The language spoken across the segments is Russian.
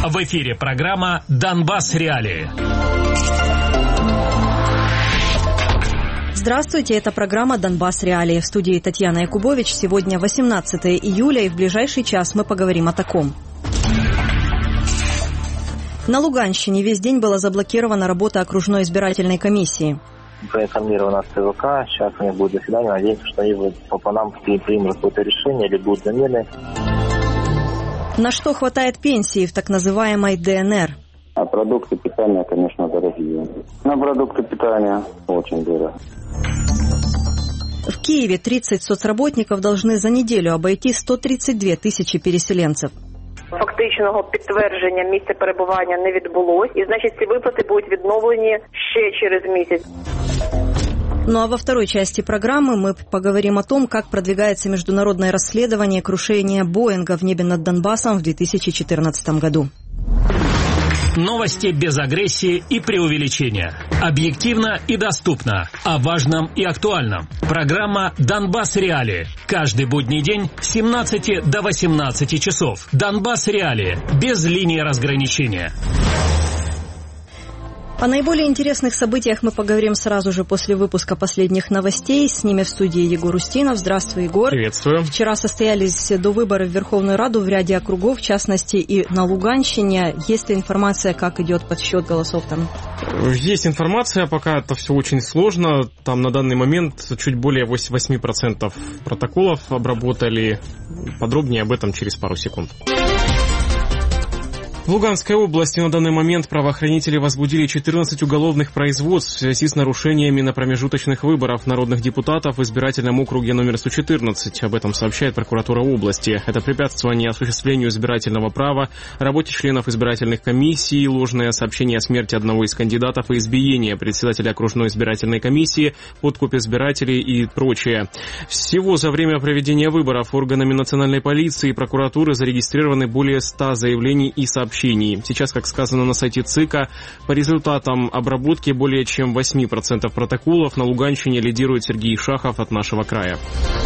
В эфире программа «Донбасс. Реалии». Здравствуйте, это программа «Донбасс. Реалии». В студии Татьяна Якубович. Сегодня 18 июля, и в ближайший час мы поговорим о таком. На Луганщине весь день была заблокирована работа окружной избирательной комиссии. Проинформирована ЦВК, сейчас у них будет заседание, надеемся, что они по нам примут какое-то решение или будут замены. На что хватает пенсии в так называемой ДНР? А продукты питания, конечно, дорогие. На продукты питания очень дорого. В Киеве 30 соцработников должны за неделю обойти 132 тисячі переселенців. Фактичного підтвердження місця перебування не відбулось, і, значить, ці виплати будуть відновлені ще через місяць. Ну а во второй части программы мы поговорим о том, как продвигается международное расследование крушения Боинга в небе над Донбассом в 2014 году. Новости без агрессии и преувеличения. Объективно и доступно. О важном и актуальном. Программа «Донбасс. Реалии». Каждый будний день с 17 до 18 часов. «Донбасс. Реалии». Без линии разграничения. О наиболее интересных событиях мы поговорим сразу же после выпуска последних новостей. С ними в студии Егор Устинов. Здравствуй, Егор. Приветствую. Вчера состоялись довыборы в Верховную Раду в ряде округов, в частности и на Луганщине. Есть ли информация, как идет подсчет голосов там? Есть информация, пока это все очень сложно. Там на данный момент чуть более 8% протоколов обработали. Подробнее об этом через пару секунд. В Луганской области на данный момент правоохранители возбудили 14 уголовных производств в связи с нарушениями на промежуточных выборах народных депутатов в избирательном округе номер 114. Об этом сообщает прокуратура области. Это препятствование осуществлению избирательного права, работе членов избирательных комиссий, ложное сообщение о смерти одного из кандидатов и избиение председателя окружной избирательной комиссии, подкуп избирателей и прочее. Всего за время проведения выборов органами национальной полиции и прокуратуры зарегистрированы более 100 заявлений и сообщений. Сейчас, как сказано на сайте ЦИКа, по результатам обработки более чем 8% протоколов на Луганщине лидирует Сергей Шахов от «Нашего края».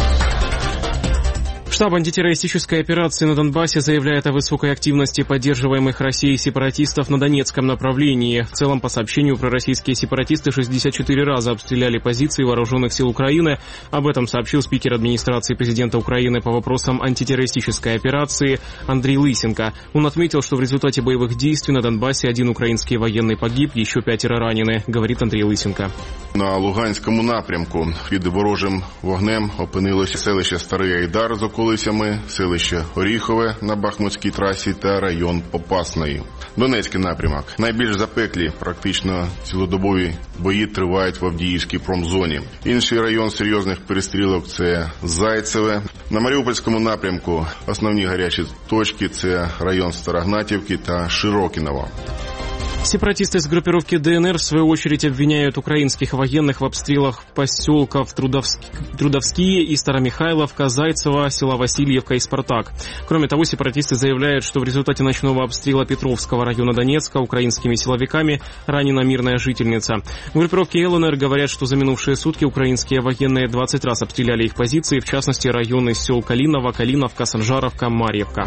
Штаб антитеррористической операции на Донбассе заявляет о высокой активности поддерживаемых Россией сепаратистов на Донецком направлении. В целом, по сообщению, пророссийские сепаратисты 64 раза обстреляли позиции вооруженных сил Украины. Об этом сообщил спикер администрации президента Украины по вопросам антитеррористической операции Андрей Лысенко. Он отметил, что в результате боевых действий на Донбассе один украинский военный погиб, еще 5 ранены, говорит Андрей Лысенко. На Луганському напрямку під ворожим вогнем опинилося селище Старий Айдар з околицями, селище Оріхове на Бахмутській трасі та район Попасної. Донецький напрямок. Найбільш запеклі, практично цілодобові бої тривають в Авдіївській промзоні. Інший район серйозних перестрілок – це Зайцеве. На Маріупольському напрямку основні гарячі точки – це район Старогнатівки та Широкіново. Сепаратисты из группировки ДНР, в свою очередь, обвиняют украинских военных в обстрелах поселков Трудовские и Старомихайловка, Зайцево, села Васильевка и Спартак. Кроме того, сепаратисты заявляют, что в результате ночного обстрела Петровского района Донецка украинскими силовиками ранена мирная жительница. В группировке ЛНР говорят, что за минувшие сутки украинские военные 20 раз обстреляли их позиции, в частности, районы сел Калиново, Калиновка, Санжаровка, Марьевка.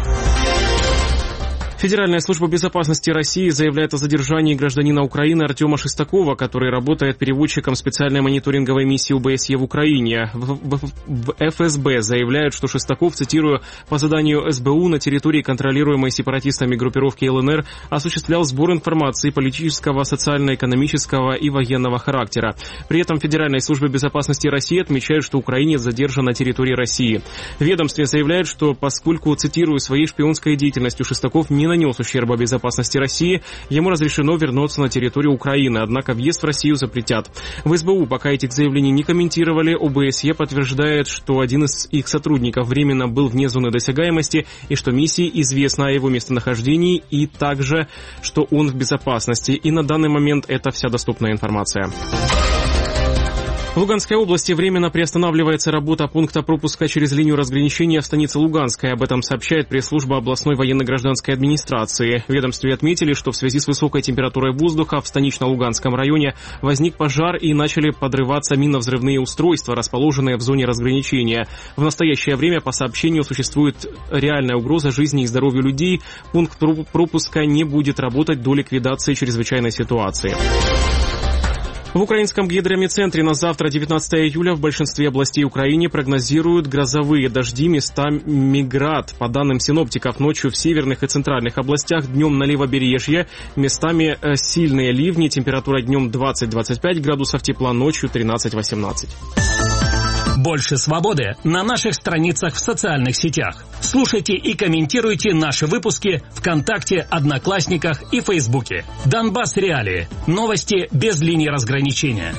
Федеральная служба безопасности России заявляет о задержании гражданина Украины Артема Шестакова, который работает переводчиком специальной мониторинговой миссии ОБСЕ в Украине. В ФСБ заявляют, что Шестаков, цитирую, по заданию СБУ на территории, контролируемой сепаратистами группировки ЛНР, осуществлял сбор информации политического, социально-экономического и военного характера. При этом Федеральной службе безопасности России отмечают, что украинец задержан на территории России. В ведомстве заявляют, что поскольку, цитирую, своей шпионской деятельностью Шестаков не нанес ущерба безопасности России, ему разрешено вернуться на территорию Украины, однако въезд в Россию запретят. В СБУ пока этих заявлений не комментировали. ОБСЕ подтверждает, что один из их сотрудников временно был вне зоны досягаемости и что миссии известно о его местонахождении и также, что он в безопасности. И на данный момент это вся доступная информация. В Луганской области временно приостанавливается работа пункта пропуска через линию разграничения в станице Луганская. Об этом сообщает пресс-служба областной военно-гражданской администрации. В ведомстве отметили, что в связи с высокой температурой воздуха в станично-Луганском районе возник пожар и начали подрываться минно-взрывные устройства, расположенные в зоне разграничения. В настоящее время, по сообщению, существует реальная угроза жизни и здоровью людей. Пункт пропуска не будет работать до ликвидации чрезвычайной ситуации. В украинском гидромедцентре на завтра, 19 июля, в большинстве областей Украины прогнозируют грозовые дожди, местами град. По данным синоптиков, ночью в северных и центральных областях, днем на левобережье, местами сильные ливни, температура днем 20-25 градусов тепла, ночью 13-18. Больше свободы на наших страницах в социальных сетях. Слушайте и комментируйте наши выпуски ВКонтакте, Одноклассниках и Фейсбуке. Донбасс Реалии. Новости без линии разграничения.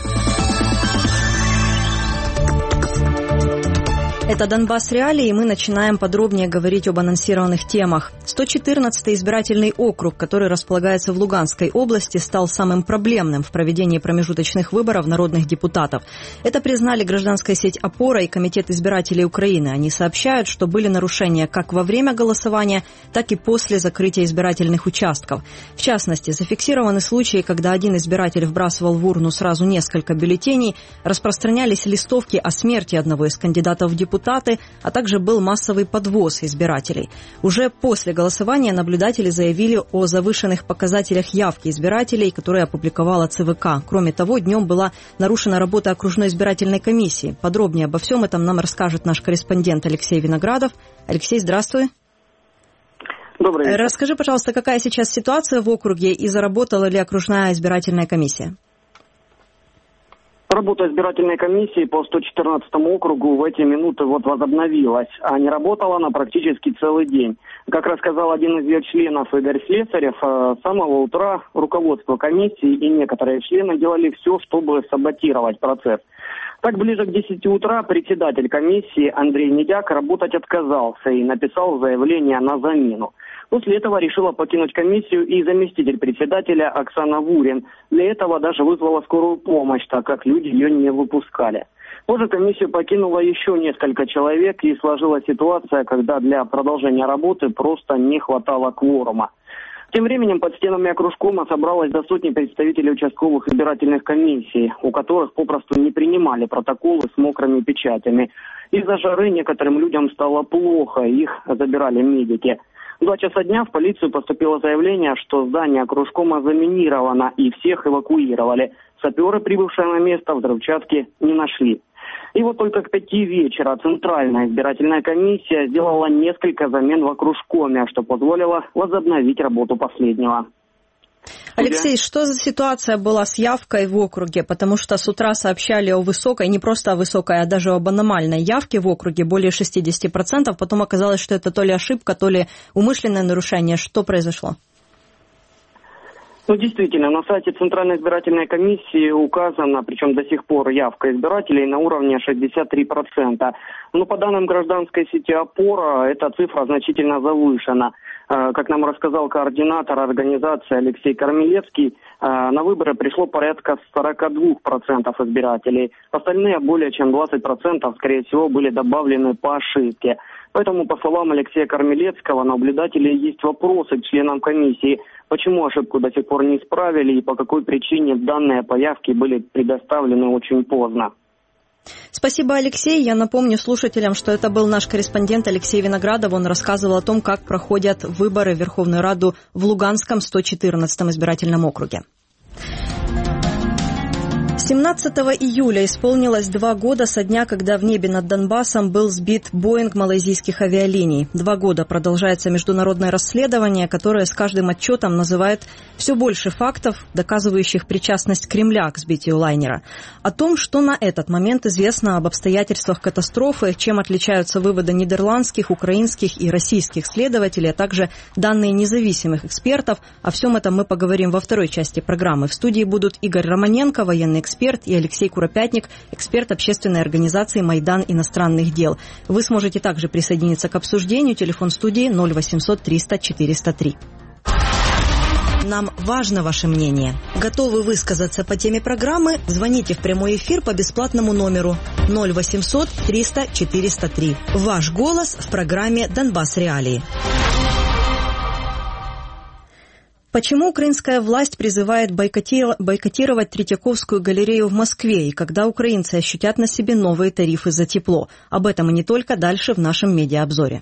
Это «Донбасс Реалии», и мы начинаем подробнее говорить об анонсированных темах. 114-й избирательный округ, который располагается в Луганской области, стал самым проблемным в проведении промежуточных выборов народных депутатов. Это признали гражданская сеть «Опора» и Комитет избирателей Украины. Они сообщают, что были нарушения как во время голосования, так и после закрытия избирательных участков. В частности, зафиксированы случаи, когда один избиратель вбрасывал в урну сразу несколько бюллетеней, распространялись листовки о смерти одного из кандидатов в депутаты, а также был массовый подвоз избирателей. Уже после голосования наблюдатели заявили о завышенных показателях явки избирателей, которые опубликовала ЦВК. Кроме того, днем была нарушена работа окружной избирательной комиссии. Подробнее обо всем этом нам расскажет наш корреспондент Алексей Виноградов. Алексей, здравствуй. Добрый вечер. Расскажи, пожалуйста, какая сейчас ситуация в округе и заработала ли окружная избирательная комиссия? Работа избирательной комиссии по 114 округу в эти минуты возобновилась, а не работала она практически целый день. Как рассказал один из ее членов, Игорь Слесарев, с самого утра руководство комиссии и некоторые члены делали все, чтобы саботировать процесс. Так, ближе к 10 утра председатель комиссии Андрей Недяк работать отказался и написал заявление на замену. После этого решила покинуть комиссию и заместитель председателя Оксана Вурин. Для этого даже вызвала скорую помощь, так как люди ее не выпускали. Позже комиссию покинуло еще несколько человек, и сложилась ситуация, когда для продолжения работы просто не хватало кворума. Тем временем под стенами окружкома собралось до сотни представителей участковых избирательных комиссий, у которых попросту не принимали протоколы с мокрыми печатями. Из-за жары некоторым людям стало плохо, их забирали медики. В 2 часа дня в полицию поступило заявление, что здание окружкома заминировано и всех эвакуировали. Саперы, прибывшие на место, взрывчатки не нашли. И вот только к 5 вечера Центральная избирательная комиссия сделала несколько замен в окружкоме, что позволило возобновить работу последнего. Алексей, что за ситуация была с явкой в округе? Потому что с утра сообщали о высокой, не просто о высокой, а даже об аномальной явке в округе, более 60%. Потом оказалось, что это то ли ошибка, то ли умышленное нарушение. Что произошло? Действительно, на сайте Центральной избирательной комиссии указана, причем до сих пор, явка избирателей на уровне 63%. Но по данным гражданской сети «Опора», эта цифра значительно завышена. Как нам рассказал координатор организации Алексей Кармелецкий, на выборы пришло порядка 42% избирателей. Остальные, более чем 20%, скорее всего, были добавлены по ошибке. Поэтому, по словам Алексея Кармелецкого, наблюдателей есть вопросы к членам комиссии, почему ошибку до сих пор не исправили и по какой причине данные по явке были предоставлены очень поздно. Спасибо, Алексей. Я напомню слушателям, что это был наш корреспондент Алексей Виноградов. Он рассказывал о том, как проходят выборы в Верховную Раду в Луганском 114-м избирательном округе. 17 июля исполнилось 2 года со дня, когда в небе над Донбассом был сбит Боинг малайзийских авиалиний. 2 года продолжается международное расследование, которое с каждым отчетом называет все больше фактов, доказывающих причастность Кремля к сбитию лайнера. О том, что на этот момент известно об обстоятельствах катастрофы, чем отличаются выводы нидерландских, украинских и российских следователей, а также данные независимых экспертов, о всем этом мы поговорим во второй части программы. В студии будут Игорь Романенко, военный эксперт, и Алексей Куропятник, эксперт общественной организации «Майдан иностранных дел». Вы сможете также присоединиться к обсуждению. Телефон студии 0800 300 403. Нам важно ваше мнение. Готовы высказаться по теме программы? Звоните в прямой эфир по бесплатному номеру 0800 300 403. Ваш голос в программе «Донбасс Реалии». Почему украинская власть призывает бойкотировать Третьяковскую галерею в Москве, и когда украинцы ощутят на себе новые тарифы за тепло? Об этом и не только, дальше в нашем медиаобзоре.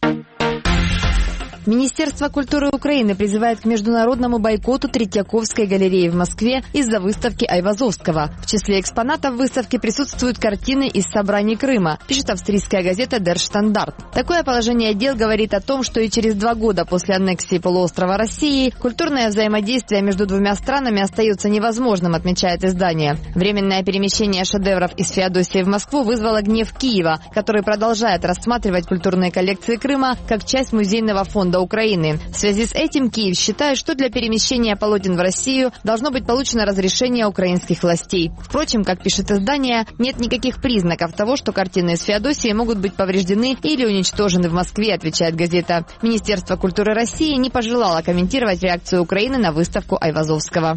Министерство культуры Украины призывает к международному бойкоту Третьяковской галереи в Москве из-за выставки Айвазовского. В числе экспонатов выставки присутствуют картины из собраний Крыма, пишет австрийская газета Der Standard. Такое положение дел говорит о том, что и через 2 года после аннексии полуострова России культурное взаимодействие между двумя странами остается невозможным, отмечает издание. Временное перемещение шедевров из Феодосии в Москву вызвало гнев Киева, который продолжает рассматривать культурные коллекции Крыма как часть музейного фонда Украины. В связи с этим Киев считает, что для перемещения полотен в Россию должно быть получено разрешение украинских властей. Впрочем, как пишет издание, нет никаких признаков того, что картины из Феодосии могут быть повреждены или уничтожены в Москве, отвечает газета. Министерство культуры России не пожелало комментировать реакцию Украины на выставку Айвазовского.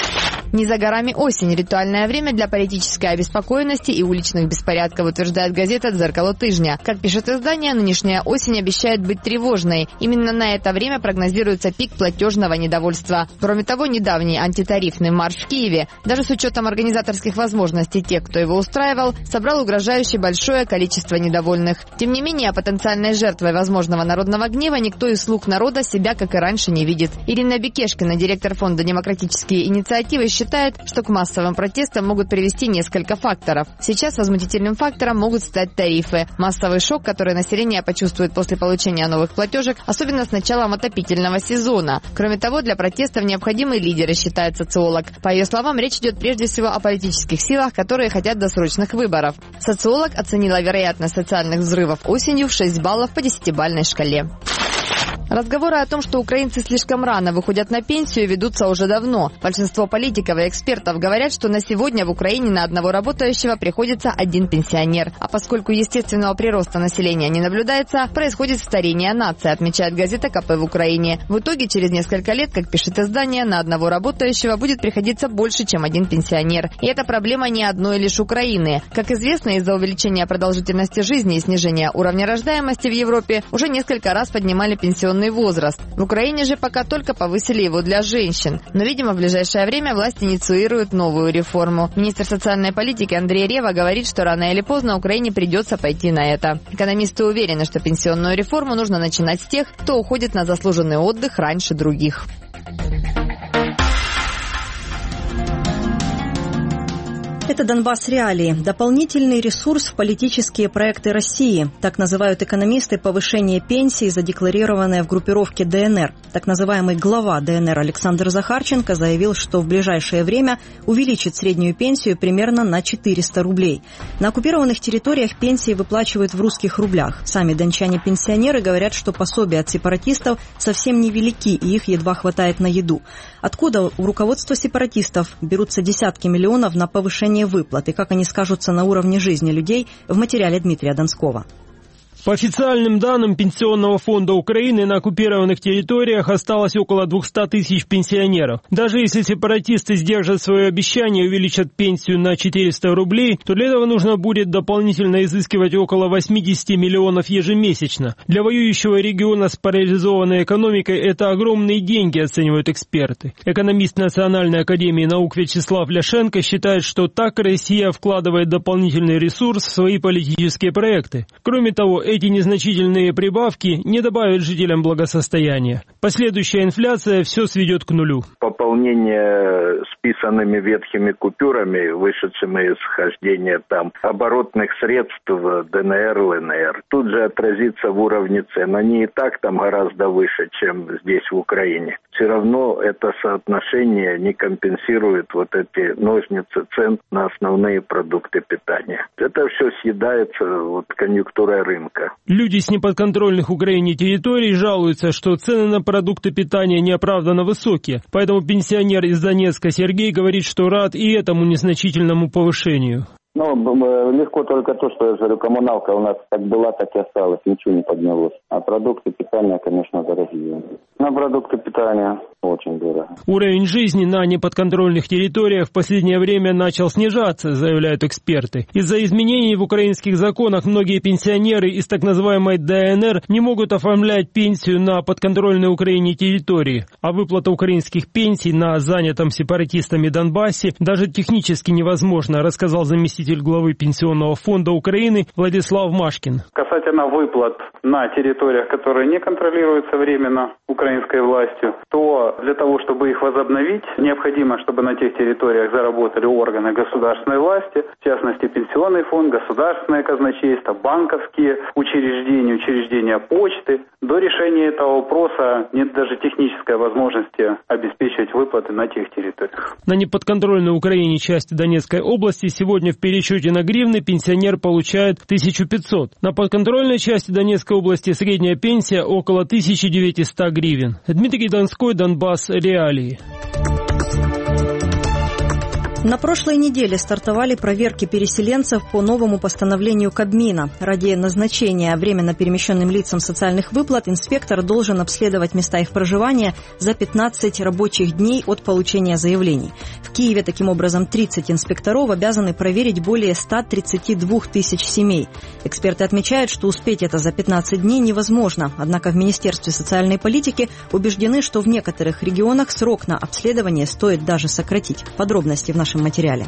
Не за горами осень. Ритуальное время для политической обеспокоенности и уличных беспорядков, утверждает газета «Дзеркало тижня». Как пишет издание, нынешняя осень обещает быть тревожной. Именно на это время прогнозируется пик платежного недовольства. Кроме того, недавний антитарифный марш в Киеве, даже с учетом организаторских возможностей тех, кто его устраивал, собрал угрожающе большое количество недовольных. Тем не менее, потенциальной жертвой возможного народного гнева никто из слуг народа себя, как и раньше, не видит. Ирина Бекешкина, директор фонда «Демократические инициативы», считает, что к массовым протестам могут привести несколько факторов. Сейчас возмутительным фактором могут стать тарифы. Массовый шок, который население почувствует после получения новых платежек, особенно с началом отопительного сезона. Кроме того, для протестов необходимы лидеры, считает социолог. По ее словам, речь идет прежде всего о политических силах, которые хотят досрочных выборов. Социолог оценила вероятность социальных взрывов осенью в 6 баллов по 10-бальной шкале. Разговоры о том, что украинцы слишком рано выходят на пенсию, ведутся уже давно. Большинство политиков и экспертов говорят, что на сегодня в Украине на одного работающего приходится 1 пенсионер. А поскольку естественного прироста населения не наблюдается, происходит старение нации, отмечает газета КП в Украине. В итоге, через несколько лет, как пишет издание, на одного работающего будет приходиться больше, чем 1 пенсионер. И это проблема не одной лишь Украины. Как известно, из-за увеличения продолжительности жизни и снижения уровня рождаемости в Европе уже несколько раз поднимали пенсионный возраст. В Украине же пока только повысили его для женщин. Но, видимо, в ближайшее время власть инициирует новую реформу. Министр социальной политики Андрей Рева говорит, что рано или поздно Украине придется пойти на это. Экономисты уверены, что пенсионную реформу нужно начинать с тех, кто уходит на заслуженный отдых раньше других. Это «Донбасс Реалии» – дополнительный ресурс в политические проекты России. Так называют экономисты повышение пенсии, задекларированное в группировке ДНР. Так называемый глава ДНР Александр Захарченко заявил, что в ближайшее время увеличит среднюю пенсию примерно на 400 рублей. На оккупированных территориях пенсии выплачивают в русских рублях. Сами дончане-пенсионеры говорят, что пособия от сепаратистов совсем невелики и их едва хватает на еду. Откуда у руководства сепаратистов берутся десятки миллионов на повышение выплат и как они скажутся на уровне жизни людей, в материале Дмитрия Донского. По официальным данным Пенсионного фонда Украины, на оккупированных территориях осталось около 200 тысяч пенсионеров. Даже если сепаратисты сдержат свое обещание и увеличат пенсию на 400 рублей, то для этого нужно будет дополнительно изыскивать около 80 миллионов ежемесячно. Для воюющего региона с парализованной экономикой это огромные деньги, оценивают эксперты. Экономист Национальной академии наук Вячеслав Ляшенко считает, что так Россия вкладывает дополнительный ресурс в свои политические проекты. Кроме того, эти незначительные прибавки не добавят жителям благосостояния. Последующая инфляция все сведет к нулю. Пополнение списанными ветхими купюрами, вышедшими из хождения там оборотных средств ДНР, ЛНР, тут же отразится в уровне цен. Они и так там гораздо выше, чем здесь в Украине. Все равно это соотношение не компенсирует вот эти ножницы цен на основные продукты питания. Это все съедается конъюнктурой рынка. Люди с неподконтрольных Украине территорий жалуются, что цены на продукты питания неоправданно высокие. Поэтому пенсионер из Донецка Сергей говорит, что рад и этому незначительному повышению. Легко только то, что я говорю, коммуналка у нас как была, так и осталась, ничего не поднялось. А продукты питания, конечно, дорогие. На продукты питания Очень дорого. Уровень жизни на неподконтрольных территориях в последнее время начал снижаться, заявляют эксперты. Из-за изменений в украинских законах многие пенсионеры из так называемой ДНР не могут оформлять пенсию на подконтрольной Украине территории, а выплата украинских пенсий на занятом сепаратистами Донбассе даже технически невозможно, рассказал заместитель главы Пенсионного фонда Украины Владислав Машкин. Касательно выплат на территориях, которые не контролируются временно украинской властью, то для того, чтобы их возобновить, необходимо, чтобы на тех территориях заработали органы государственной власти, в частности Пенсионный фонд, государственное казначейство, банковские учреждения почты. До решения этого вопроса нет даже технической возможности обеспечивать выплаты на тех территориях. На неподконтрольной Украине части Донецкой области сегодня в пересчете на гривны пенсионер получает 1500. На подконтрольной части Донецкой области средняя пенсия около 1900 гривен. Дмитрий Донской, Донбасс, реалии. На прошлой неделе стартовали проверки переселенцев по новому постановлению Кабмина. Ради назначения временно перемещенным лицам социальных выплат инспектор должен обследовать места их проживания за 15 рабочих дней от получения заявлений. В Киеве, таким образом, 30 инспекторов обязаны проверить более 132 тысяч семей. Эксперты отмечают, что успеть это за 15 дней невозможно. Однако в Министерстве социальной политики убеждены, что в некоторых регионах срок на обследование стоит даже сократить. Подробности в нашем материале.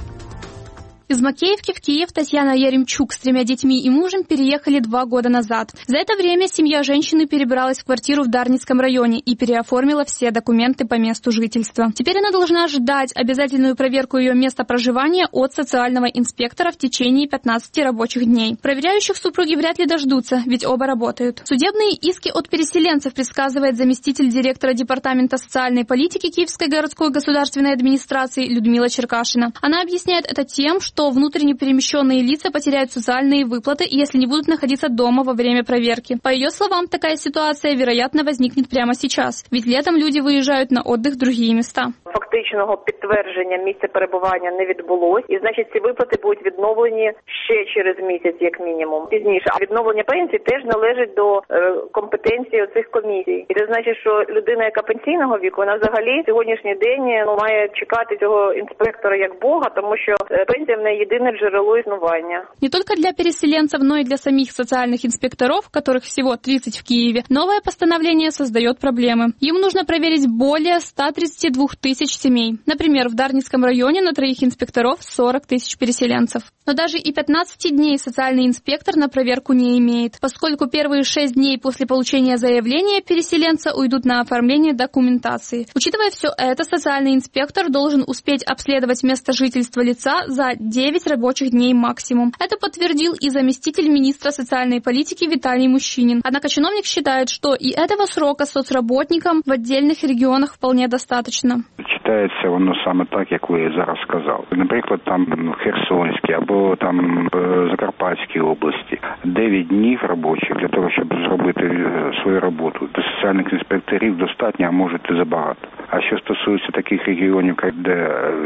Из Макеевки в Киев Татьяна Яремчук с 3 детьми и мужем переехали 2 года назад. За это время семья женщины перебралась в квартиру в Дарницком районе и переоформила все документы по месту жительства. Теперь она должна ждать обязательную проверку ее места проживания от социального инспектора в течение 15 рабочих дней. Проверяющих супруги вряд ли дождутся, ведь оба работают. Судебные иски от переселенцев предсказывает заместитель директора Департамента социальной политики Киевской городской государственной администрации Людмила Черкашина. Она объясняет это тем, что внутренне перемещенные лица потеряют социальные выплаты, если не будут находиться дома во время проверки. По ее словам, такая ситуация, вероятно, возникнет прямо сейчас, ведь летом люди выезжают на отдых в другие места. Фактичного підтвердження місця перебування не відбулось, і значить ці виплати будуть відновлені ще через місяць, як мінімум, пізніше. А відновлення пенсії теж належить до компетенції цих комісій. І це значить, що людина, яка пенсійного віку, вона взагалі сьогоднішній день має чекати цього інспектора як Бога, тому що пенсія в неї єдине джерело існування. Не только для переселенцев, но и для самих социальных инспекторов, которых всего 30 в Киеве, новое постановление создает проблемы. Им нужно проверить более 132 тысяч семей. Например, в Дарницком районе на 3 инспекторов 40 тысяч переселенцев. Но даже и 15 дней социальный инспектор на проверку не имеет, поскольку первые 6 дней после получения заявления переселенца уйдут на оформление документации. Учитывая все это, социальный инспектор должен успеть обследовать место жительства лица за 9 рабочих дней максимум. Это подтвердил и заместитель министра социальной политики Виталий Мущинин. Однако чиновник считает, что и этого срока соцработникам в отдельных регионах вполне достаточно. Читається воно саме так, як ви зараз сказали. Наприклад, там в Херсонській або там в Закарпатській області 9 днів робочих для того, щоб зробити свою роботу. До соціальних інспекторів достатньо, а може і забагато. А що стосується таких регіонів, де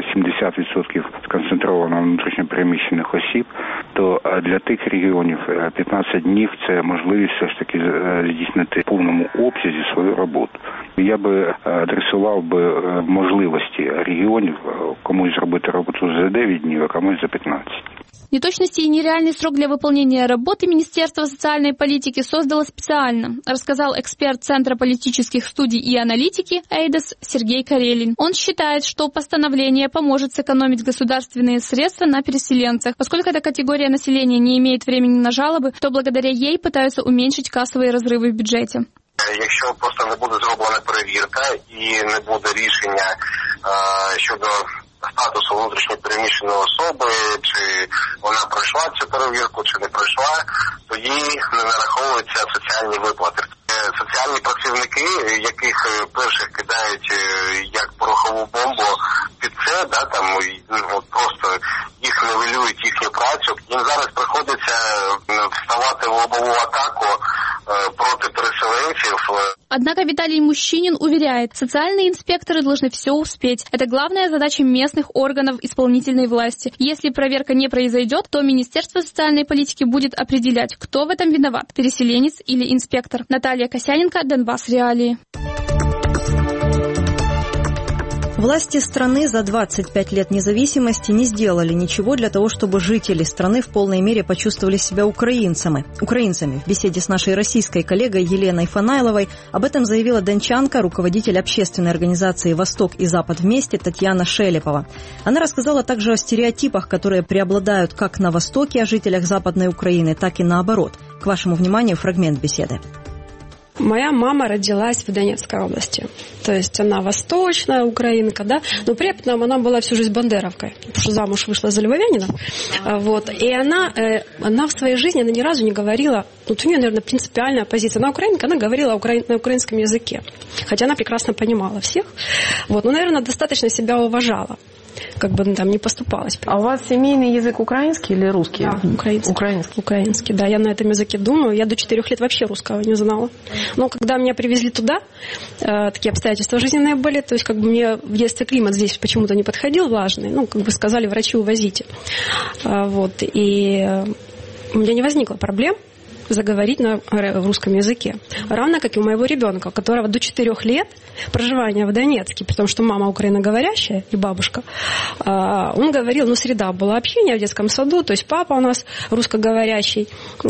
70% сконцентровано внутрішньопереміщених осіб, то для тих регіонів 15 днів – це можливість все ж таки здійснити в повному обсязі свою роботу. Я би адресував би можливості регіонів комусь зробити роботу за 9 днів, а комусь за 15. Неточности и нереальный срок для выполнения работы Министерство социальной политики создало специально, рассказал эксперт Центра политических студий и аналитики «Эйдес» Сергей Карелин. Он считает, что постановление поможет сэкономить государственные средства на переселенцах. Поскольку эта категория населения не имеет времени на жалобы, то благодаря ей пытаются уменьшить кассовые разрывы в бюджете. Якщо просто не буде зроблена перевірка і не буде рішення щодо статусу внутрішньопереміщеної особи, чи вона пройшла цю перевірку, чи не пройшла, то їй не нараховуються соціальні виплати. Соціальні працівники, яких перших кидають як порохову бомбу під це, там просто їх нівелюють їхню працю, їм зараз приходиться вставати в лобову атаку проти переселенцев. Однако Виталий Мущинин уверяет, социальные инспекторы должны все успеть. Это главная задача местных органов исполнительной власти. Если проверка не произойдет, то Министерство социальной политики будет определять, кто в этом виноват – переселенец или инспектор. Наталья Косяненко, Донбасс, реалии. Власти страны за 25 лет независимости не сделали ничего для того, чтобы жители страны в полной мере почувствовали себя украинцами. В беседе с нашей российской коллегой Еленой Фанайловой об этом заявила дончанка, руководитель общественной организации «Восток и Запад вместе» Татьяна Шелепова. Она рассказала также о стереотипах, которые преобладают как на Востоке о жителях Западной Украины, так и наоборот. К вашему вниманию фрагмент беседы. Моя мама родилась в Донецкой области. То есть она восточная украинка, да, но при этом она была всю жизнь бандеровкой, потому что замуж вышла за львовянина. Вот. И она в своей жизни ни разу не говорила, вот у нее, наверное, принципиальная позиция. Она украинка, она говорила на украинском языке, хотя она прекрасно понимала всех. Вот. Но, наверное, достаточно себя уважала. Как бы там не поступалось. А у вас семейный язык украинский или русский? Да, украинский, да. Я на этом языке думаю. Я до 4 лет вообще русского не знала. Но когда меня привезли туда, такие обстоятельства жизненные были, то есть как бы мне в детстве климат здесь почему-то не подходил влажный. Ну, как бы сказали врачи, увозите. Вот. И у меня не возникло проблем заговорить на русском языке. Равно как и у моего ребенка, у которого до 4 лет проживания в Донецке, потому что мама украиноговорящая и бабушка, он говорил, среда была общение в детском саду, то есть папа у нас русскоговорящий,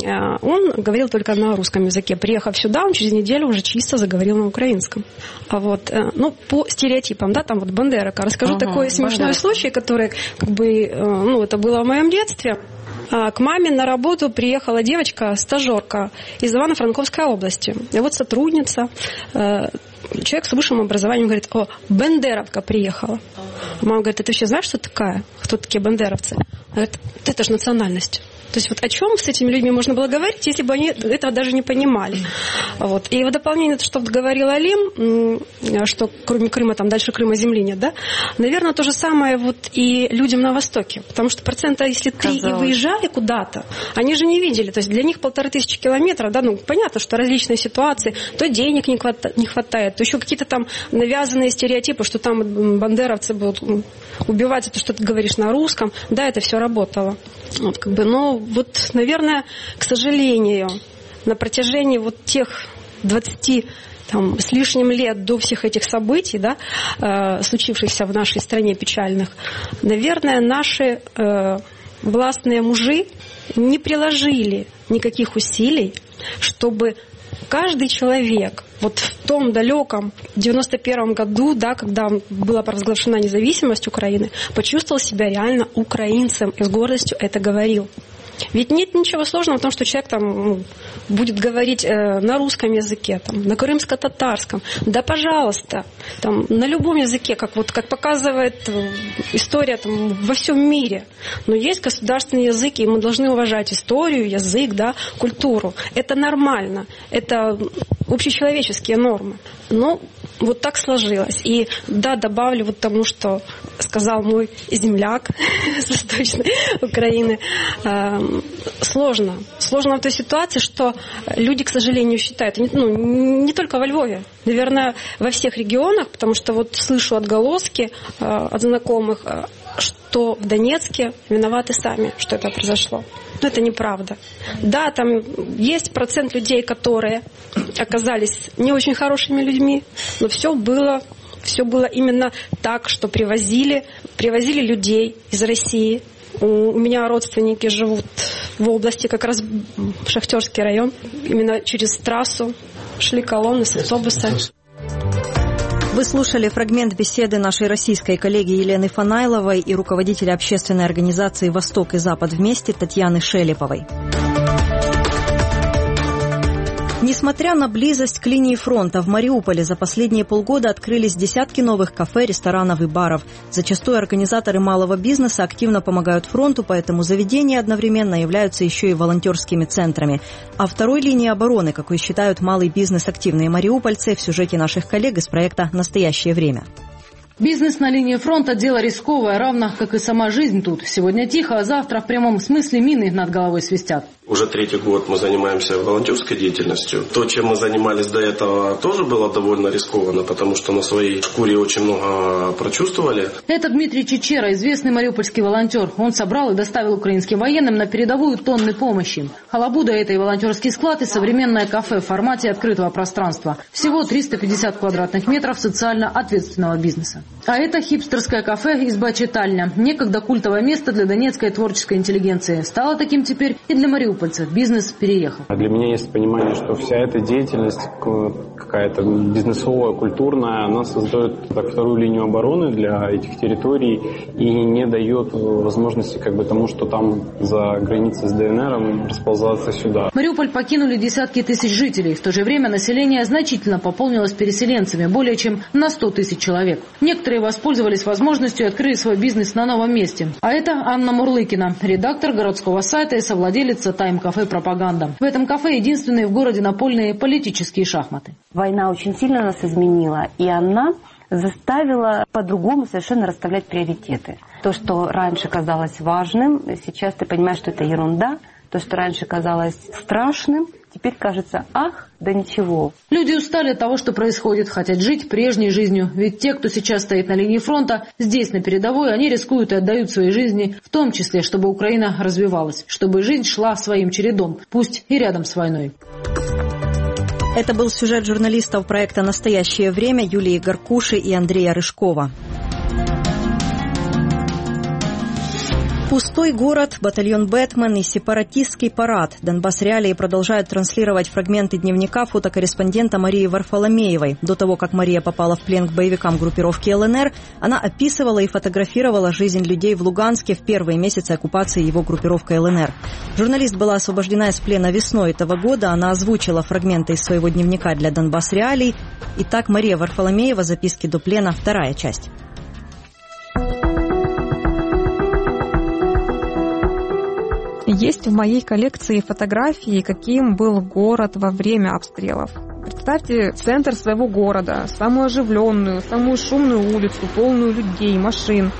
он говорил только на русском языке. Приехав сюда, он через неделю уже чисто заговорил на украинском. Вот, по стереотипам, да, там вот Бандерка. Расскажу такой смешной случай, который, как бы, это было в моем детстве. К маме на работу приехала девочка, стажерка из Ивано-Франковской области. И вот сотрудница, человек с высшим образованием, говорит, бандеровка приехала. Мама говорит, ты вообще знаешь, что такая? Кто такие бандеровцы? Она говорит, это же национальность. То есть вот о чем с этими людьми можно было говорить, если бы они этого даже не понимали. Вот. И в дополнение на то, что говорил Алим, что кроме Крыма, там дальше Крыма земли нет, да, наверное, то же самое вот и людям на Востоке. Потому что если 3 и выезжали куда-то, они же не видели. То есть для них 1500 километров, да, понятно, что различные ситуации, то денег не хватает, то еще какие-то там навязанные стереотипы, что там бандеровцы будут убивать за то, что ты говоришь на русском. Да, это все работало. Вот, как бы, вот, наверное, к сожалению, на протяжении вот тех 20 с лишним лет до всех этих событий, да, случившихся в нашей стране печальных, наверное, наши властные мужи не приложили никаких усилий, чтобы каждый человек вот в том далеком 91 году, да, когда была провозглашена независимость Украины, почувствовал себя реально украинцем и с гордостью это говорил. Ведь нет ничего сложного в том, что человек будет говорить на русском языке, на крымско-татарском. Да, пожалуйста, на любом языке, как показывает история во всем мире. Но есть государственный язык, и мы должны уважать историю, язык, да, культуру. Это нормально, это общечеловеческие нормы. Но вот так сложилось. И да, добавлю вот тому, что сказал мой земляк с Восточной Украины. Сложно в той ситуации, что люди, к сожалению, считают, не только во Львове, наверное, во всех регионах, потому что вот слышу отголоски от знакомых, что в Донецке виноваты сами, что это произошло. Но это неправда. Да, там есть процент людей, которые оказались не очень хорошими людьми, но все было именно так, что привозили людей из России. У меня родственники живут в области, как раз Шахтерский район. Именно через трассу шли колонны с автобуса. Вы слушали фрагмент беседы нашей российской коллеги Елены Фанайловой и руководителя общественной организации «Восток и Запад вместе» Татьяны Шелеповой. Несмотря на близость к линии фронта, в Мариуполе за последние полгода открылись десятки новых кафе, ресторанов и баров. Зачастую организаторы малого бизнеса активно помогают фронту, поэтому заведения одновременно являются еще и волонтерскими центрами. А второй линии обороны, как и считают малый бизнес активные мариупольцы, в сюжете наших коллег из проекта «Настоящее время». Бизнес на линии фронта – дело рисковое, равно как и сама жизнь тут. Сегодня тихо, а завтра в прямом смысле мины над головой свистят. Уже 3-й год мы занимаемся волонтерской деятельностью. То, чем мы занимались до этого, тоже было довольно рискованно, потому что на своей шкуре очень много прочувствовали. Это Дмитрий Чичера, известный мариупольский волонтер. Он собрал и доставил украинским военным на передовую тонны помощи. Халабуда – это и волонтерский склад, и современное кафе в формате открытого пространства. Всего 350 квадратных метров социально ответственного бизнеса. А это хипстерское кафе «Изба-читальня». Некогда культовое место для донецкой творческой интеллигенции. Стало таким теперь и для мариупольцев. Бизнес переехал. Для меня есть понимание, что вся эта деятельность, какая-то бизнесовая, культурная, она создает так вторую линию обороны для этих территорий и не дает возможности тому, что там за границей с ДНР расползаться сюда. Мариуполь покинули десятки тысяч жителей. В то же время население значительно пополнилось переселенцами, более чем на 100 тысяч человек. Некоторые воспользовались возможностью и открыли свой бизнес на новом месте. А это Анна Мурлыкина, редактор городского сайта и совладелица тайм-кафе «Пропаганда». В этом кафе единственные в городе напольные политические шахматы. Война очень сильно нас изменила, и она заставила по-другому совершенно расставлять приоритеты. То, что раньше казалось важным, сейчас ты понимаешь, что это ерунда. То, что раньше казалось страшным, теперь кажется, ах, да ничего. Люди устали от того, что происходит, хотят жить прежней жизнью. Ведь те, кто сейчас стоит на линии фронта, здесь, на передовой, они рискуют и отдают свои жизни, в том числе, чтобы Украина развивалась, чтобы жизнь шла своим чередом, пусть и рядом с войной. Это был сюжет журналистов проекта «Настоящее время» Юлии Горкуши и Андрея Рыжкова. Пустой город, батальон «Бэтмен» и сепаратистский парад. Донбасс-реалии продолжают транслировать фрагменты дневника фотокорреспондента Марии Варфоломеевой. До того, как Мария попала в плен к боевикам группировки ЛНР, она описывала и фотографировала жизнь людей в Луганске в первые месяцы оккупации его группировкой ЛНР. Журналист была освобождена из плена весной этого года. Она озвучила фрагменты из своего дневника для Донбасс-реалий. Итак, Мария Варфоломеева, записки до плена, вторая часть. Есть в моей коллекции фотографии, каким был город во время обстрелов. Представьте центр своего города, самую оживленную, самую шумную улицу, полную людей, машин.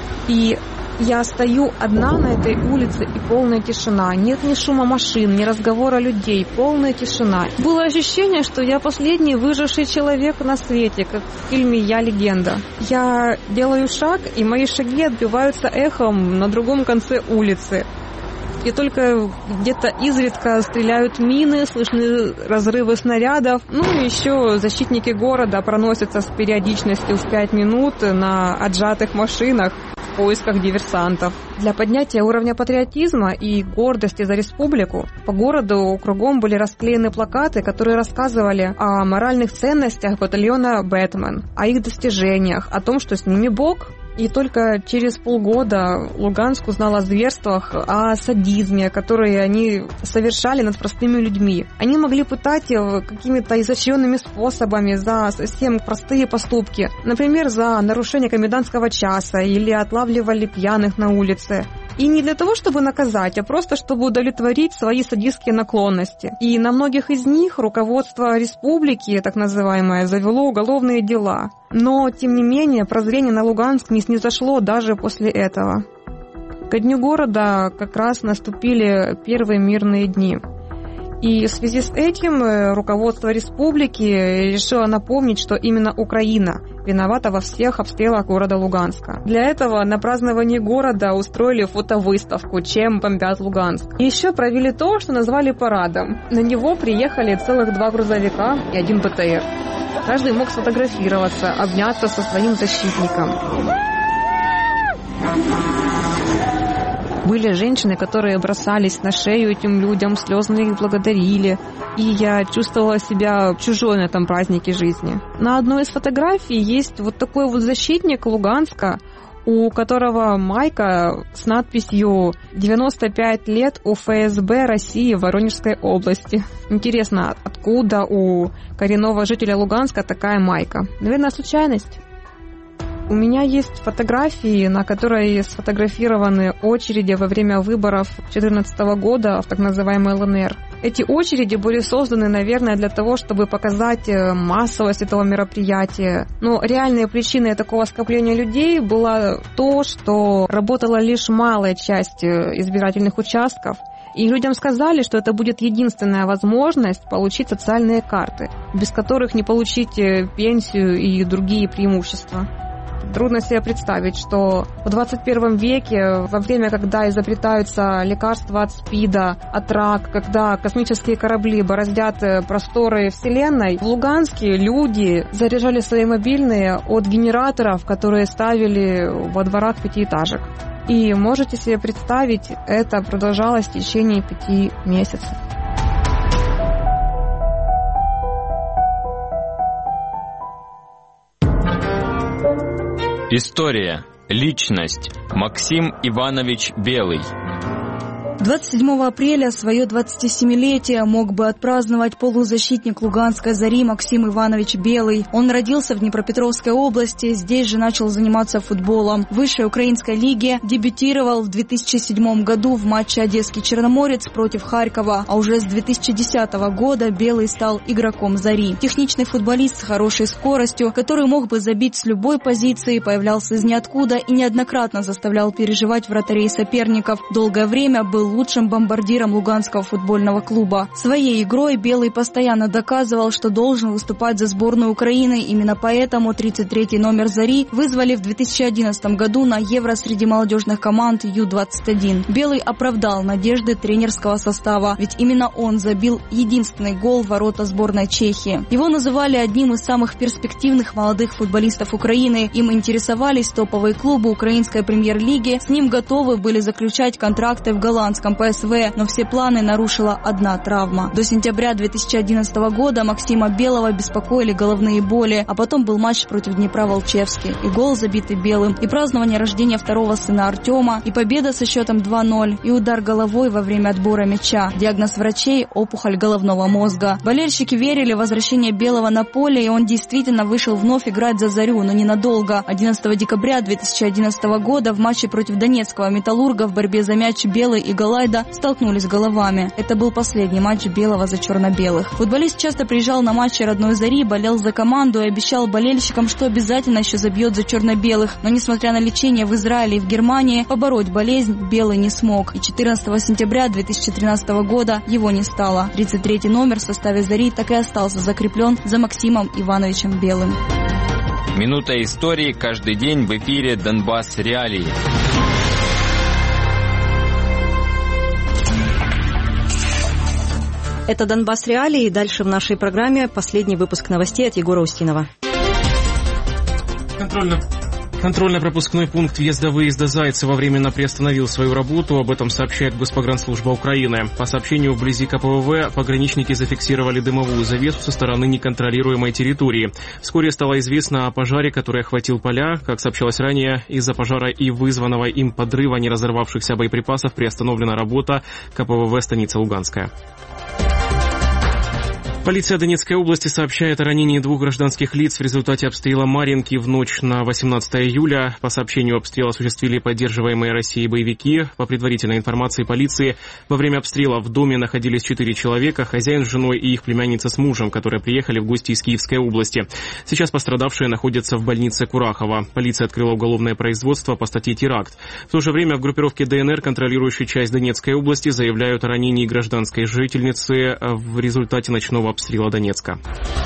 И я стою одна на этой улице, и полная тишина. Нет ни шума машин, ни разговора людей, полная тишина. Было ощущение, что я последний выживший человек на свете, как в фильме «Я легенда». Я делаю шаг, и мои шаги отбиваются эхом на другом конце улицы. И только где-то изредка стреляют мины, слышны разрывы снарядов. И еще защитники города проносятся с периодичностью в 5 минут на отжатых машинах в поисках диверсантов. Для поднятия уровня патриотизма и гордости за республику по городу кругом были расклеены плакаты, которые рассказывали о моральных ценностях батальона «Бэтмен», о их достижениях, о том, что с ними Бог. И только через полгода Луганск узнал о зверствах, о садизме, которые они совершали над простыми людьми. Они могли пытать какими-то изощренными способами за совсем простые поступки. Например, за нарушение комендантского часа или отлавливали пьяных на улице. И не для того, чтобы наказать, а просто чтобы удовлетворить свои садистские наклонности. И на многих из них руководство республики, так называемое, завело уголовные дела. Но, тем не менее, прозрение на Луганск не снизошло даже после этого. Ко дню города как раз наступили первые мирные дни. И в связи с этим руководство республики решило напомнить, что именно Украина виновата во всех обстрелах города Луганска. Для этого на праздновании города устроили фотовыставку «Чем бомбят Луганск». И еще провели то, что назвали парадом. На него приехали целых 2 грузовика и 1 БТР. Каждый мог сфотографироваться, обняться со своим защитником. Были женщины, которые бросались на шею этим людям, слезно их благодарили. И я чувствовала себя чужой на этом празднике жизни. На одной из фотографий есть вот такой вот защитник Луганска, у которого майка с надписью «95 лет у ФСБ России в Воронежской области». Интересно, откуда у коренного жителя Луганска такая майка? Наверное, случайность. У меня есть фотографии, на которой сфотографированы очереди во время выборов 2014 года в так называемой ЛНР. Эти очереди были созданы, наверное, для того, чтобы показать массовость этого мероприятия. Но реальной причиной такого скопления людей было то, что работала лишь малая часть избирательных участков. И людям сказали, что это будет единственная возможность получить социальные карты, без которых не получить пенсию и другие преимущества. Трудно себе представить, что в 21 веке, во время, когда изобретаются лекарства от СПИДа, от рака, когда космические корабли бороздят просторы Вселенной, в Луганске люди заряжали свои мобильные от генераторов, которые ставили во дворах пятиэтажек. И можете себе представить, это продолжалось в течение 5 месяцев. История. Личность. Максим Иванович Белый. 27 апреля свое 27-летие мог бы отпраздновать полузащитник Луганской «Зари» Максим Иванович Белый. Он родился в Днепропетровской области, здесь же начал заниматься футболом. В высшей украинской лиге дебютировал в 2007 году в матче «Одесский Черноморец» против Харькова, а уже с 2010 года Белый стал игроком «Зари». Техничный футболист с хорошей скоростью, который мог бы забить с любой позиции, появлялся из ниоткуда и неоднократно заставлял переживать вратарей соперников. Долгое время был лучшим бомбардиром Луганского футбольного клуба. Своей игрой Белый постоянно доказывал, что должен выступать за сборную Украины. Именно поэтому 33-й номер «Зари» вызвали в 2011 году на Евро среди молодежных команд Ю-21. Белый оправдал надежды тренерского состава, ведь именно он забил единственный гол в ворота сборной Чехии. Его называли одним из самых перспективных молодых футболистов Украины. Им интересовались топовые клубы украинской премьер-лиги. С ним готовы были заключать контракты в голландском ПСВ, но все планы нарушила одна травма. До сентября 2011 года Максима Белого беспокоили головные боли, а потом был матч против Днепра Волчевский, и гол, забитый Белым, и празднование рождения второго сына Артема, и победа со счетом 2-0, и удар головой во время отбора мяча. Диагноз врачей – опухоль головного мозга. Болельщики верили в возвращение Белого на поле, и он действительно вышел вновь играть за «Зарю», но ненадолго. 11 декабря 2011 года в матче против Донецкого «Металлурга» в борьбе за мяч Белый и Галайда столкнулись головами. Это был последний матч Белого за черно-белых. Футболист часто приезжал на матчи родной «Зари», болел за команду и обещал болельщикам, что обязательно еще забьет за черно-белых. Но несмотря на лечение в Израиле и в Германии, побороть болезнь Белый не смог. И 14 сентября 2013 года его не стало. 33-й номер в составе «Зари» так и остался закреплен за Максимом Ивановичем Белым. Минута истории каждый день в эфире «Донбасс Реалии». Это «Донбасс Реалии», и дальше в нашей программе последний выпуск новостей от Егора Устинова. Контрольно-пропускной пункт въезда-выезда Зайцево временно приостановил свою работу. Об этом сообщает Госпогранслужба Украины. По сообщению, вблизи КПВВ пограничники зафиксировали дымовую завесу со стороны неконтролируемой территории. Вскоре стало известно о пожаре, который охватил поля. Как сообщалось ранее, из-за пожара и вызванного им подрыва неразорвавшихся боеприпасов приостановлена работа КПВВ станица Луганская. Полиция Донецкой области сообщает о ранении 2 гражданских лиц в результате обстрела Марьинки в ночь на 18 июля. По сообщению, обстрел осуществили поддерживаемые Россией боевики. По предварительной информации полиции, во время обстрела в доме находились 4 человека, хозяин с женой и их племянница с мужем, которые приехали в гости из Киевской области. Сейчас пострадавшие находятся в больнице Курахова. Полиция открыла уголовное производство по статье «Теракт». В то же время в группировке ДНР, контролирующей часть Донецкой области, заявляют о ранении гражданской жительницы в результате ночного обстрела Донецка.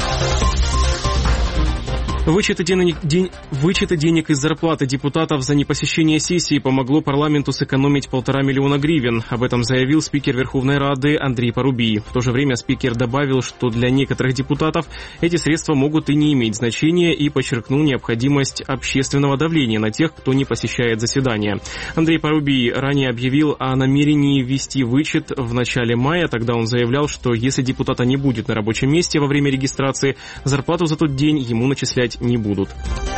Вычеты денег из зарплаты депутатов за непосещение сессии помогло парламенту сэкономить 1,5 миллиона гривен. Об этом заявил спикер Верховной Рады Андрей Парубий. В то же время спикер добавил, что для некоторых депутатов эти средства могут и не иметь значения, и подчеркнул необходимость общественного давления на тех, кто не посещает заседания. Андрей Парубий ранее объявил о намерении ввести вычет в начале мая. Тогда он заявлял, что если депутата не будет на рабочем месте во время регистрации, зарплату за тот день ему начислять не будут.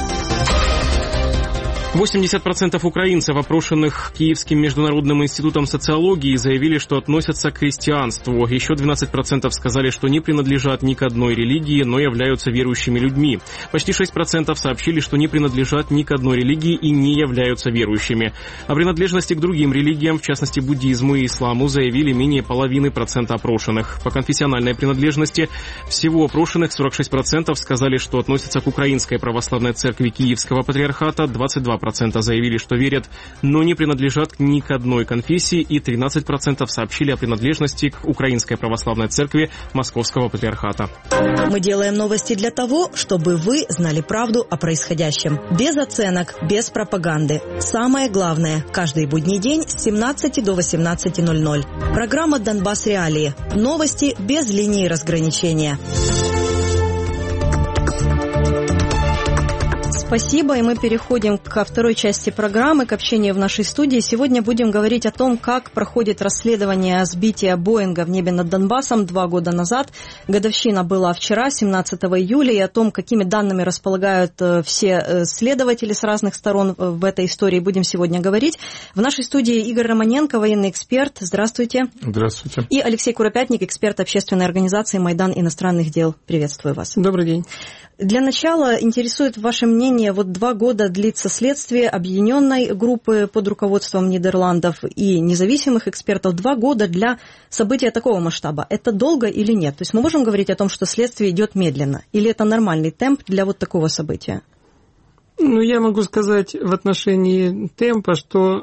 80% украинцев, опрошенных Киевским международным институтом социологии, заявили, что относятся к христианству. Еще 12% сказали, что не принадлежат ни к одной религии, но являются верующими людьми. Почти 6% сообщили, что не принадлежат ни к одной религии и не являются верующими. О принадлежности к другим религиям, в частности буддизму и исламу, заявили менее половины процента опрошенных. По конфессиональной принадлежности всего опрошенных 46% сказали, что относятся к Украинской православной церкви Киевского патриархата, 22% 22% заявили, что верят, но не принадлежат ни к одной конфессии, и 13% сообщили о принадлежности к Украинской Православной Церкви Московского Патриархата. Мы делаем новости для того, чтобы вы знали правду о происходящем. Без оценок, без пропаганды. Самое главное, каждый будний день с 17 до 18:00. Программа «Донбасс Реалии». Новости без линии разграничения. Спасибо, и мы переходим ко второй части программы, к общению в нашей студии. Сегодня будем говорить о том, как проходит расследование сбития Боинга в небе над Донбассом 2 года назад. Годовщина была вчера, 17 июля, и о том, какими данными располагают все следователи с разных сторон в этой истории, будем сегодня говорить. В нашей студии Игорь Романенко, военный эксперт. Здравствуйте. Здравствуйте. И Алексей Куропятник, эксперт общественной организации «Майдан иностранных дел». Приветствую вас. Добрый день. Для начала интересует ваше мнение. Вот 2 года длится следствие объединенной группы под руководством Нидерландов и независимых экспертов. 2 года для события такого масштаба. Это долго или нет? То есть мы можем говорить о том, что следствие идет медленно? Или это нормальный темп для вот такого события? Ну, я могу сказать в отношении темпа, что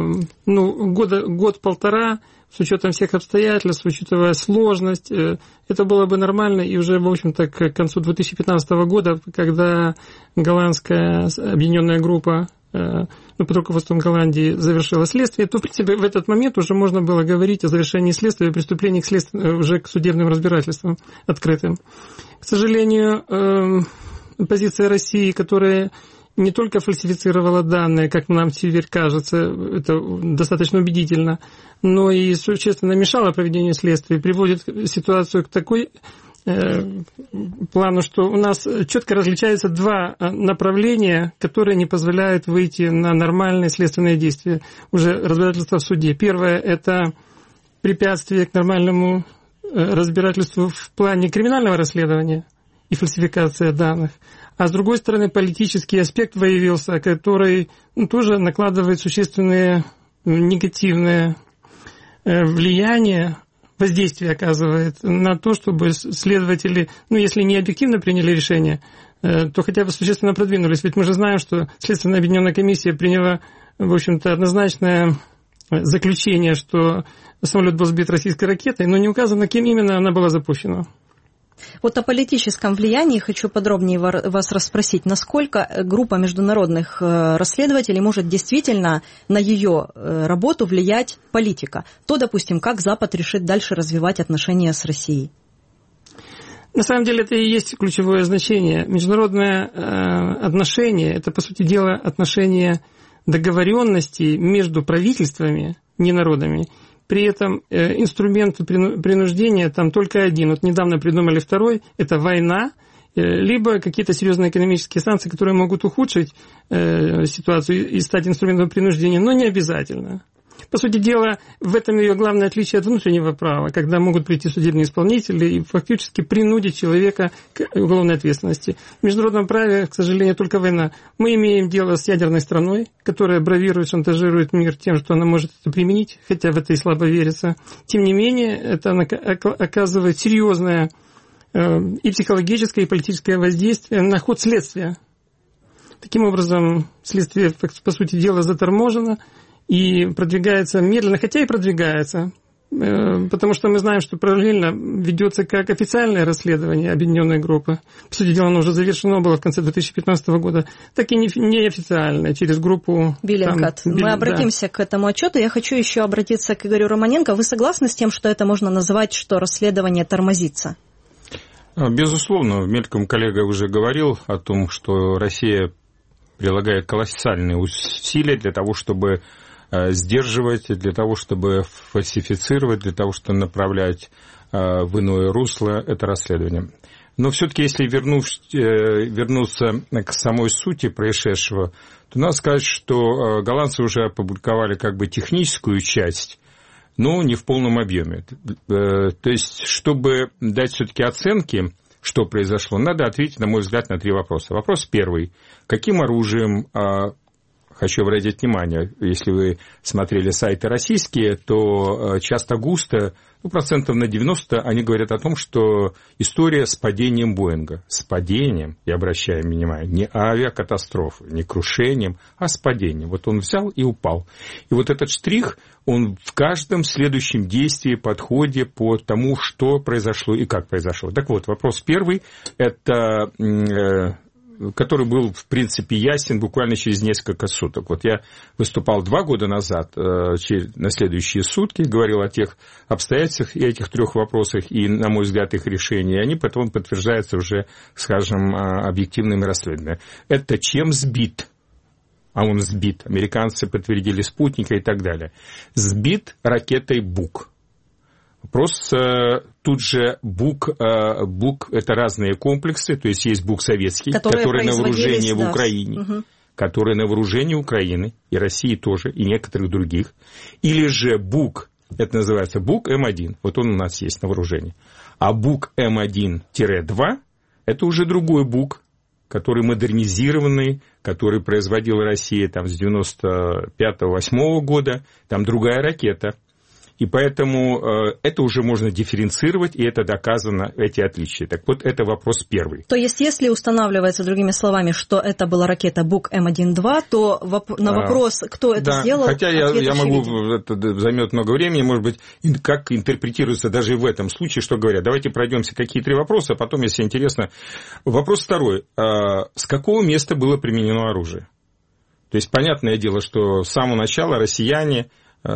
год-полтора, с учетом всех обстоятельств, учитывая сложность, это было бы нормально. И уже, в общем-то, к концу 2015 года, когда голландская объединенная группа под руководством Голландии завершила следствие, то, в принципе, в этот момент уже можно было говорить о завершении следствия, приступлении уже к судебным разбирательствам открытым. К сожалению, позиция России, которая не только фальсифицировала данные, как нам теперь кажется, это достаточно убедительно, но и существенно мешала проведению следствия, приводит ситуацию к такой плану, что у нас четко различаются 2 направления, которые не позволяют выйти на нормальные следственные действия, уже разбирательство в суде. Первое – это препятствие к нормальному разбирательству в плане криминального расследования и фальсификация данных. А с другой стороны, политический аспект выявился, который тоже накладывает существенные негативные влияния, воздействие оказывает на то, чтобы следователи, если не объективно приняли решение, то хотя бы существенно продвинулись. Ведь мы же знаем, что Следственная объединенная комиссия приняла, в общем-то, однозначное заключение, что самолет был сбит российской ракетой, но не указано, кем именно она была запущена. Вот о политическом влиянии хочу подробнее вас расспросить. Насколько группа международных расследователей может действительно на ее работу влиять политика? То, допустим, как Запад решит дальше развивать отношения с Россией? На самом деле это и есть ключевое значение. Международное отношение – это, по сути дела, отношения договоренности между правительствами, не народами. При этом инструмент принуждения там только один. Вот недавно придумали второй – это война, либо какие-то серьезные экономические санкции, которые могут ухудшить ситуацию и стать инструментом принуждения, но не обязательно. По сути дела, в этом ее главное отличие от внутреннего права, когда могут прийти судебные исполнители и фактически принудить человека к уголовной ответственности. В международном праве, к сожалению, только война. Мы имеем дело с ядерной страной, которая бравирует, шантажирует мир тем, что она может это применить, хотя в это и слабо верится. Тем не менее, это оказывает серьезное и психологическое, и политическое воздействие на ход следствия. Таким образом, следствие, по сути дела, заторможено и продвигается медленно, хотя и продвигается, потому что мы знаем, что параллельно ведется как официальное расследование объединенной группы. По сути дела, оно уже завершено было в конце 2015 года, так и неофициальное, через группу Bellingcat. Мы обратимся к этому отчету. Я хочу еще обратиться к Игорю Романенко. Вы согласны с тем, что это можно назвать, что расследование тормозится? Безусловно. Мельком коллега уже говорил о том, что Россия прилагает колоссальные усилия для того, чтобы сдерживать, для того, чтобы фальсифицировать, для того, чтобы направлять в иное русло это расследование. Но все-таки, если вернуться к самой сути происшедшего, то надо сказать, что голландцы уже опубликовали как бы техническую часть, но не в полном объеме. То есть, чтобы дать все-таки оценки, что произошло, надо ответить, на мой взгляд, на 3 вопроса. Вопрос первый. Каким оружием хочу обратить внимание, если вы смотрели сайты российские, то часто густо, процентов на 90, они говорят о том, что история с падением Боинга. С падением, я обращаю внимание, не авиакатастрофы, не крушением, а с падением. Вот он взял и упал. И вот этот штрих, он в каждом следующем действии, подходе по тому, что произошло и как произошло. Так вот, вопрос первый, это... который был, в принципе, ясен буквально через несколько суток. Вот я выступал 2 года назад, на следующие сутки, говорил о тех обстоятельствах и этих 3 вопросах, и, на мой взгляд, их решения, и они потом подтверждаются уже, скажем, объективными расследованиями. Это чем сбит? А он сбит. Американцы подтвердили спутника и так далее. Сбит ракетой «Бук». Вопрос тут же БУК – это разные комплексы, то есть есть БУК советский, который на вооружении в Украине, который на вооружении Украины, и России тоже, и некоторых других. Или же БУК, это называется БУК М1, вот он у нас есть на вооружении. А БУК М1-2 – это уже другой БУК, который модернизированный, который производила Россия там, с 95-8 года, там другая ракета. И поэтому это уже можно дифференцировать, и это доказано, эти отличия. Так вот, это вопрос первый. То есть, если устанавливается, другими словами, что это была ракета БУК М1-2, то на вопрос, кто это сделал, хотя я могу, это займет много времени, может быть, как интерпретируется даже и в этом случае, что говорят. Давайте пройдемся какие 3 вопроса, а потом, если интересно. Вопрос второй. С какого места было применено оружие? То есть, понятное дело, что с самого начала россияне,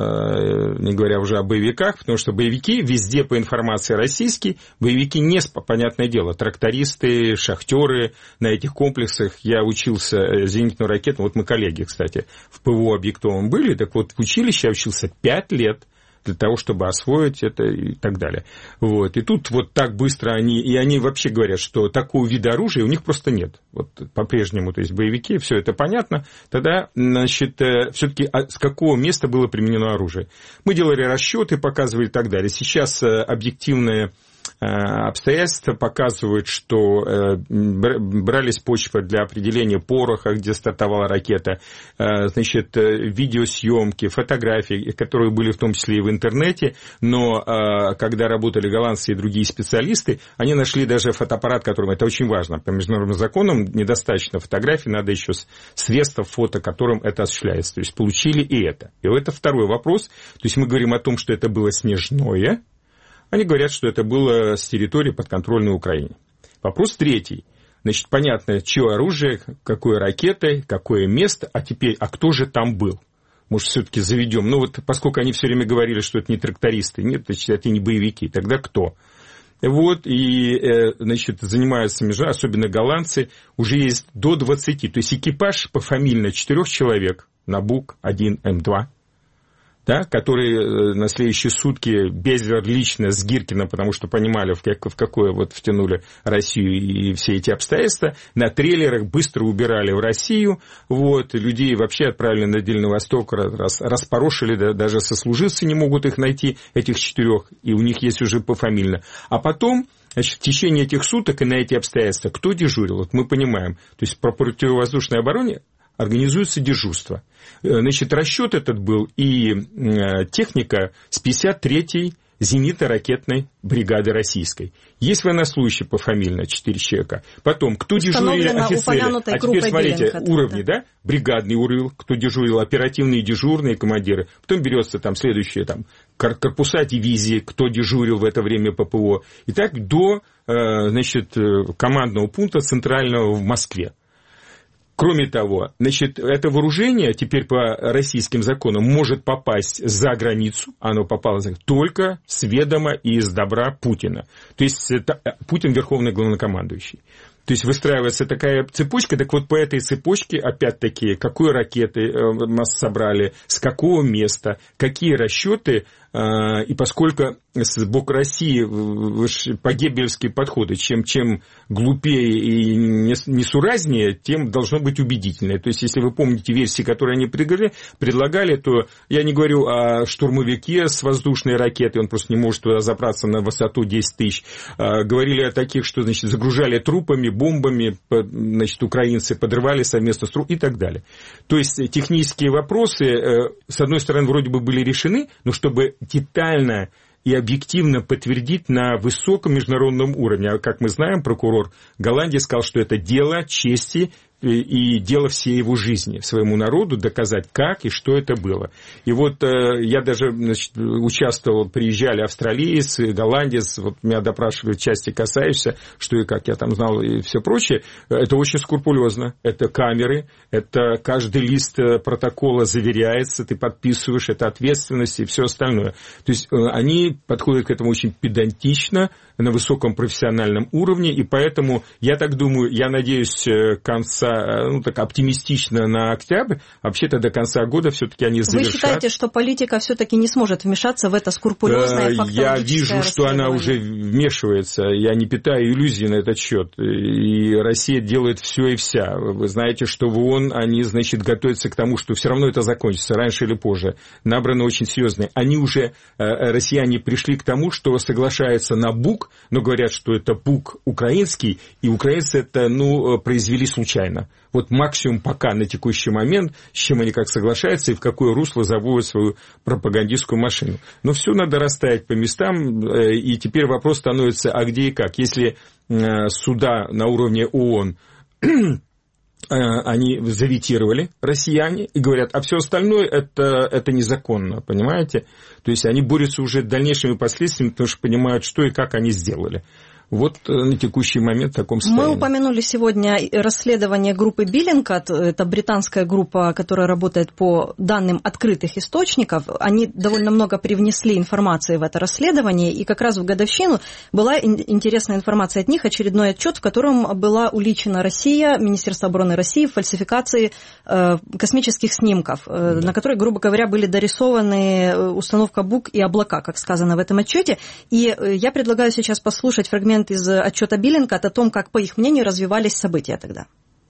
не говоря уже о боевиках, потому что боевики везде, по информации российской, боевики не, понятное дело, трактористы, шахтеры на этих комплексах. Я учился зенитную ракету, вот мы коллеги, кстати, в ПВО объектовом были, так вот в училище я учился 5 лет для того, чтобы освоить это и так далее. Вот. И тут вот так быстро они вообще говорят, что такого вида оружия у них просто нет. Вот по-прежнему, то есть боевики, все это понятно. Тогда, значит, все-таки с какого места было применено оружие? Мы делали расчеты, показывали и так далее. Сейчас объективные обстоятельства показывают, что брались почвы для определения пороха, где стартовала ракета, значит, видеосъемки, фотографии, которые были в том числе и в интернете, но когда работали голландцы и другие специалисты, они нашли даже фотоаппарат, которым это очень важно. По международным законам недостаточно фотографий, надо еще средства фото, которым это осуществляется. То есть получили и это. И это второй вопрос. То есть мы говорим о том, что это было снежное. Они говорят, что это было с территории подконтрольной Украине. Вопрос третий. Значит, понятно, чье оружие, какой ракетой, какое место, а теперь, а кто же там был? Может, все-таки заведем? Ну, вот поскольку они все время говорили, что это не трактористы, нет, значит, это не боевики, тогда кто? Вот, и, значит, занимаются особенно голландцы, уже есть до 20, то есть экипаж пофамильно 4 человек на БУК-1, М2. Да, которые на следующие сутки Безлер лично с Гиркиным, потому что понимали, в какое вот втянули Россию и все эти обстоятельства, на трейлерах быстро убирали в Россию, вот, людей вообще отправили на Дальний Восток, распорошили, да, даже сослуживцы не могут их найти, этих 4, и у них есть уже пофамильно. А потом, значит, в течение этих суток и на эти обстоятельства кто дежурил? Вот мы понимаем, то есть по противовоздушной обороне организуется дежурство. Значит, расчет этот был и техника с 53-й зенитно-ракетной бригады российской. Есть военнослужащие пофамильно, 4 человека. Потом, кто дежурили офицеры. А теперь смотрите, уровни, да? Бригадный уровень, кто дежурил, оперативные дежурные командиры. Потом берется там следующие там, корпуса дивизии, кто дежурил в это время ППО. И так до, значит, командного пункта центрального в Москве. Кроме того, значит, это вооружение теперь по российским законам может попасть за границу, оно попало только с ведома и из добра Путина. То есть это Путин верховный главнокомандующий. То есть выстраивается такая цепочка, так вот по этой цепочке, опять-таки, какой ракеты нас собрали, с какого места, какие расчеты И поскольку с боку России погебельские подходы, чем глупее и несуразнее, тем должно быть убедительнее. То есть, если вы помните версии, которые они предлагали, то я не говорю о штурмовике с воздушной ракетой, он просто не может туда забраться на высоту 10 тысяч. Говорили о таких, что, значит, загружали трупами, бомбами, значит, украинцы подрывали совместно с трупами и так далее. То есть, технические вопросы, с одной стороны, вроде бы были решены, но чтобы детально и объективно подтвердить на высоком международном уровне. А как мы знаем, прокурор Голландии сказал, что это дело чести и дело всей его жизни, своему народу доказать, как и что это было. И вот я даже, значит, участвовал, приезжали австралиец, голландец, вот меня допрашивали в части касающейся, что и как я там знал и все прочее. Это очень скрупулезно, это камеры, это каждый лист протокола заверяется, ты подписываешь, это ответственность и все остальное. То есть они подходят к этому очень педантично, на высоком профессиональном уровне, и поэтому, я так думаю, я надеюсь, конца, ну, так оптимистично на октябрь, вообще-то до конца года все-таки они завершат. Вы считаете, что политика все-таки не сможет вмешаться в это скрупулезное фактологическое Я вижу, что она уже вмешивается, я не питаю иллюзий на этот счет, и Россия делает все и вся. Вы знаете, что в ООН они, значит, готовятся к тому, что все равно это закончится, раньше или позже. Набраны очень серьезные. Они уже, россияне, пришли к тому, что соглашаются на БУК, но говорят, что это БУК украинский, и украинцы это, произвели случайно. Вот максимум пока на текущий момент, с чем они как соглашаются и в какое русло заводят свою пропагандистскую машину. Но все надо расставить по местам, и теперь вопрос становится, а где и как. Если суда на уровне ООН они заветировали, россияне, и говорят, а все остальное это незаконно, понимаете? То есть они борются уже с дальнейшими последствиями, потому что понимают, что и как они сделали. Вот на текущий момент в таком состоянии. Мы упомянули сегодня расследование группы Bellingcat. Это британская группа, которая работает по данным открытых источников. Они довольно много привнесли информации в это расследование, и как раз в годовщину была интересная информация от них, очередной отчет, в котором была уличена Россия, Министерство обороны России в фальсификации космических снимков, на которые, грубо говоря, были дорисованы установка БУК и облака, как сказано в этом отчете. И я предлагаю сейчас послушать фрагмент из отчета Bellingcat о том, как, по их мнению, развивались события тогда.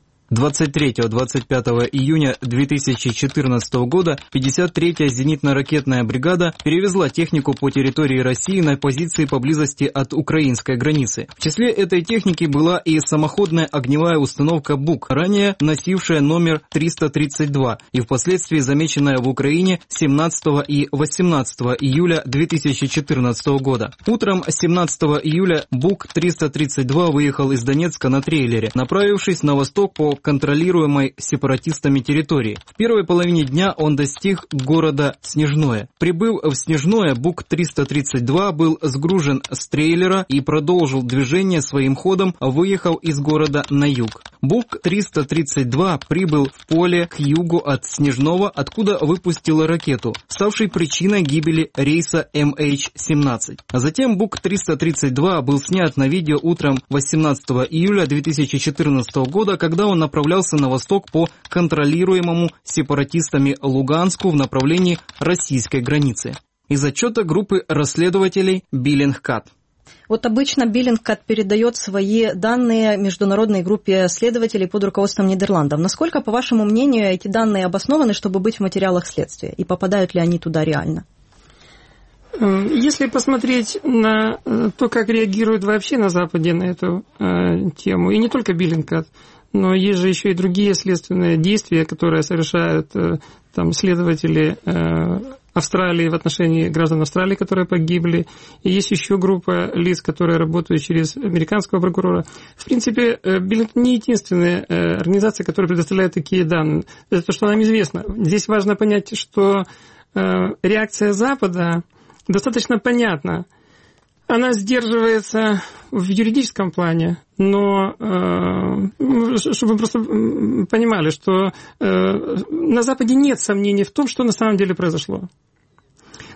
23-25 июня 2014 года 53-я зенитно-ракетная бригада перевезла технику по территории России на позиции поблизости от украинской границы. В числе этой техники была и самоходная огневая установка БУК, ранее носившая номер 332 и впоследствии замеченная в Украине 17 и 18 июля 2014 года. Утром 17 июля БУК-332 выехал из Донецка на трейлере, направившись на восток по контролируемой сепаратистами территории. В первой половине дня он достиг города Снежное. Прибыв в Снежное, БУК-332 был сгружен с трейлера и продолжил движение своим ходом, выехав из города на юг. БУК-332 прибыл в поле к югу от Снежного, откуда выпустила ракету, ставшей причиной гибели рейса MH17. А затем БУК-332 был снят на видео утром 18 июля 2014 года, когда он направлялся на восток по контролируемому сепаратистами Луганску в направлении российской границы. Из отчета группы расследователей Bellingcat. Вот обычно Bellingcat передает свои данные международной группе следователей под руководством Нидерландов. Насколько, по вашему мнению, эти данные обоснованы, чтобы быть в материалах следствия? И попадают ли они туда реально? Если посмотреть на то, как реагируют вообще на Западе на эту тему, и не только Bellingcat, но есть же еще и другие следственные действия, которые совершают там следователи Австралии в отношении граждан Австралии, которые погибли. И есть еще группа лиц, которые работают через американского прокурора. В принципе, Bellingcat не единственная организация, которая предоставляет такие данные. Это то, что нам известно. Здесь важно понять, что реакция Запада достаточно понятна. Она сдерживается в юридическом плане, но чтобы вы просто понимали, что на Западе нет сомнений в том, что на самом деле произошло.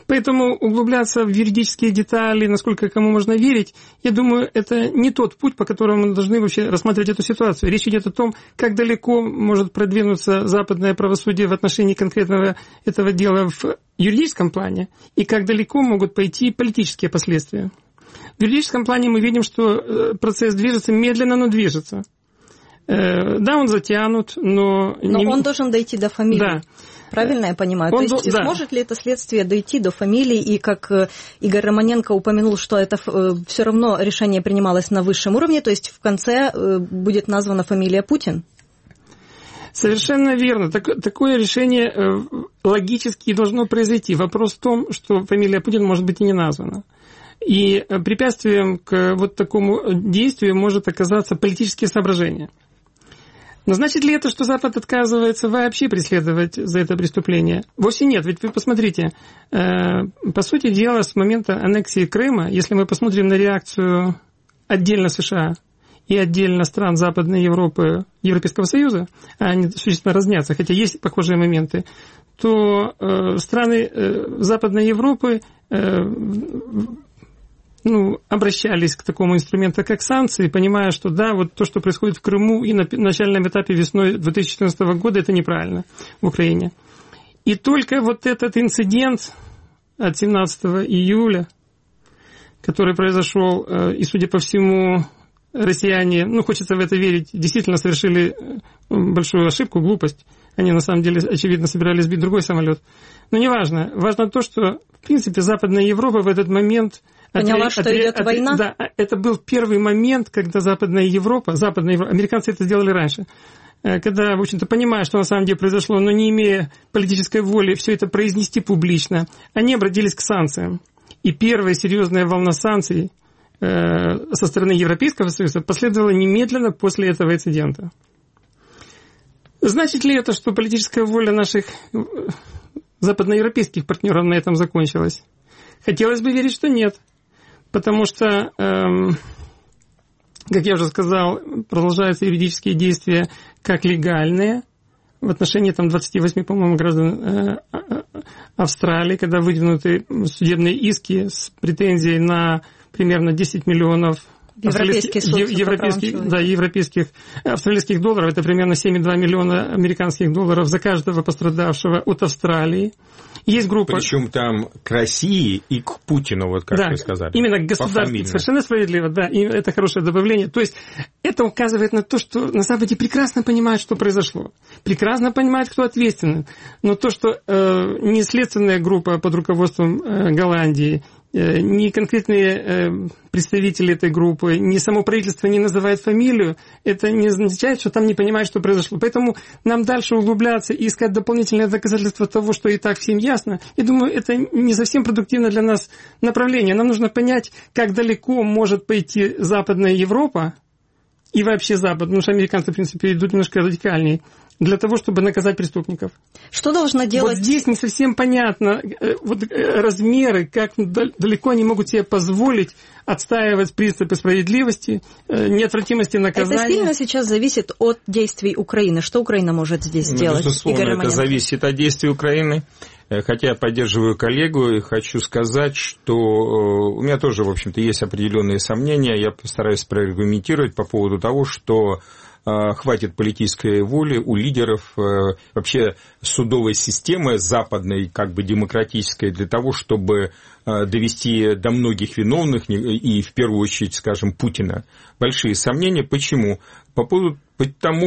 Поэтому углубляться в юридические детали, насколько кому можно верить, я думаю, это не тот путь, по которому мы должны вообще рассматривать эту ситуацию. Речь идет о том, как далеко может продвинуться западное правосудие в отношении конкретного этого дела в юридическом плане, и как далеко могут пойти политические последствия. В юридическом плане мы видим, что процесс движется медленно, но движется. Да, он затянут, но... он должен дойти до фамилии. Да. Правильно я понимаю? То есть сможет ли это следствие дойти до фамилии, и как Игорь Романенко упомянул, что это все равно решение принималось на высшем уровне, то есть в конце будет названа фамилия Путин? Совершенно верно. Такое решение логически должно произойти. Вопрос в том, что фамилия Путин может быть и не названа. И препятствием к вот такому действию может оказаться политические соображения. Но значит ли это, что Запад отказывается вообще преследовать за это преступление? Вовсе нет. Ведь вы посмотрите, по сути дела, с момента аннексии Крыма, если мы посмотрим на реакцию отдельно США и отдельно стран Западной Европы, Европейского Союза, они существенно разнятся, хотя есть похожие моменты, то страны Западной Европы обращались к такому инструменту, как санкции, понимая, что да, вот то, что происходит в Крыму и на начальном этапе весной 2014 года, это неправильно в Украине. И только вот этот инцидент от 17 июля, который произошел, и, судя по всему, россияне, хочется в это верить, действительно совершили большую ошибку, глупость. Они, на самом деле, очевидно, собирались сбить другой самолет. Но неважно. Важно то, что, в принципе, Западная Европа в этот момент... Поняла, что идет война? Да, это был первый момент, когда Западная Европа, американцы это сделали раньше, когда, в общем-то, понимая, что на самом деле произошло, но не имея политической воли все это произнести публично, они обратились к санкциям. И первая серьезная волна санкций со стороны Европейского Союза последовала немедленно после этого инцидента. Значит ли это, что политическая воля наших западноевропейских партнеров на этом закончилась? Хотелось бы верить, что нет. Потому что, как я уже сказал, продолжаются юридические действия как легальные в отношении 28, по-моему, граждан Австралии, когда выдвинуты судебные иски с претензией на примерно 10 миллионов европейских австралийских долларов. Это примерно 7,2 миллиона американских долларов за каждого пострадавшего от Австралии. Есть группа... Причем там к России и к Путину, вот как вы сказали. Именно к государству. Совершенно справедливо, да. И это хорошее добавление. То есть это указывает на то, что на Западе прекрасно понимают, что произошло. Прекрасно понимают, кто ответственен. Но то, что не следственная группа под руководством Голландии, ни конкретные представители этой группы, ни само правительство не называет фамилию, это не означает, что там не понимают, что произошло. Поэтому нам дальше углубляться и искать дополнительные доказательства того, что и так всем ясно. Я думаю, это не совсем продуктивно для нас направление. Нам нужно понять, как далеко может пойти Западная Европа и вообще Запад, потому что американцы, в принципе, идут немножко радикальнее, для того, чтобы наказать преступников. Что должна делать? Вот здесь не совсем понятно размеры, как далеко они могут себе позволить отстаивать принципы справедливости, неотвратимости наказания. Это сильно сейчас зависит от действий Украины. Что Украина может здесь сделать? Безусловно, это зависит от действий Украины. Хотя я поддерживаю коллегу и хочу сказать, что у меня тоже, в общем-то, есть определенные сомнения. Я постараюсь проаргументировать по поводу того, что хватит политической воли у лидеров вообще судовой системы западной, как бы демократической, для того, чтобы довести до многих виновных, и в первую очередь, скажем, Путина. Большие сомнения. Почему? Потому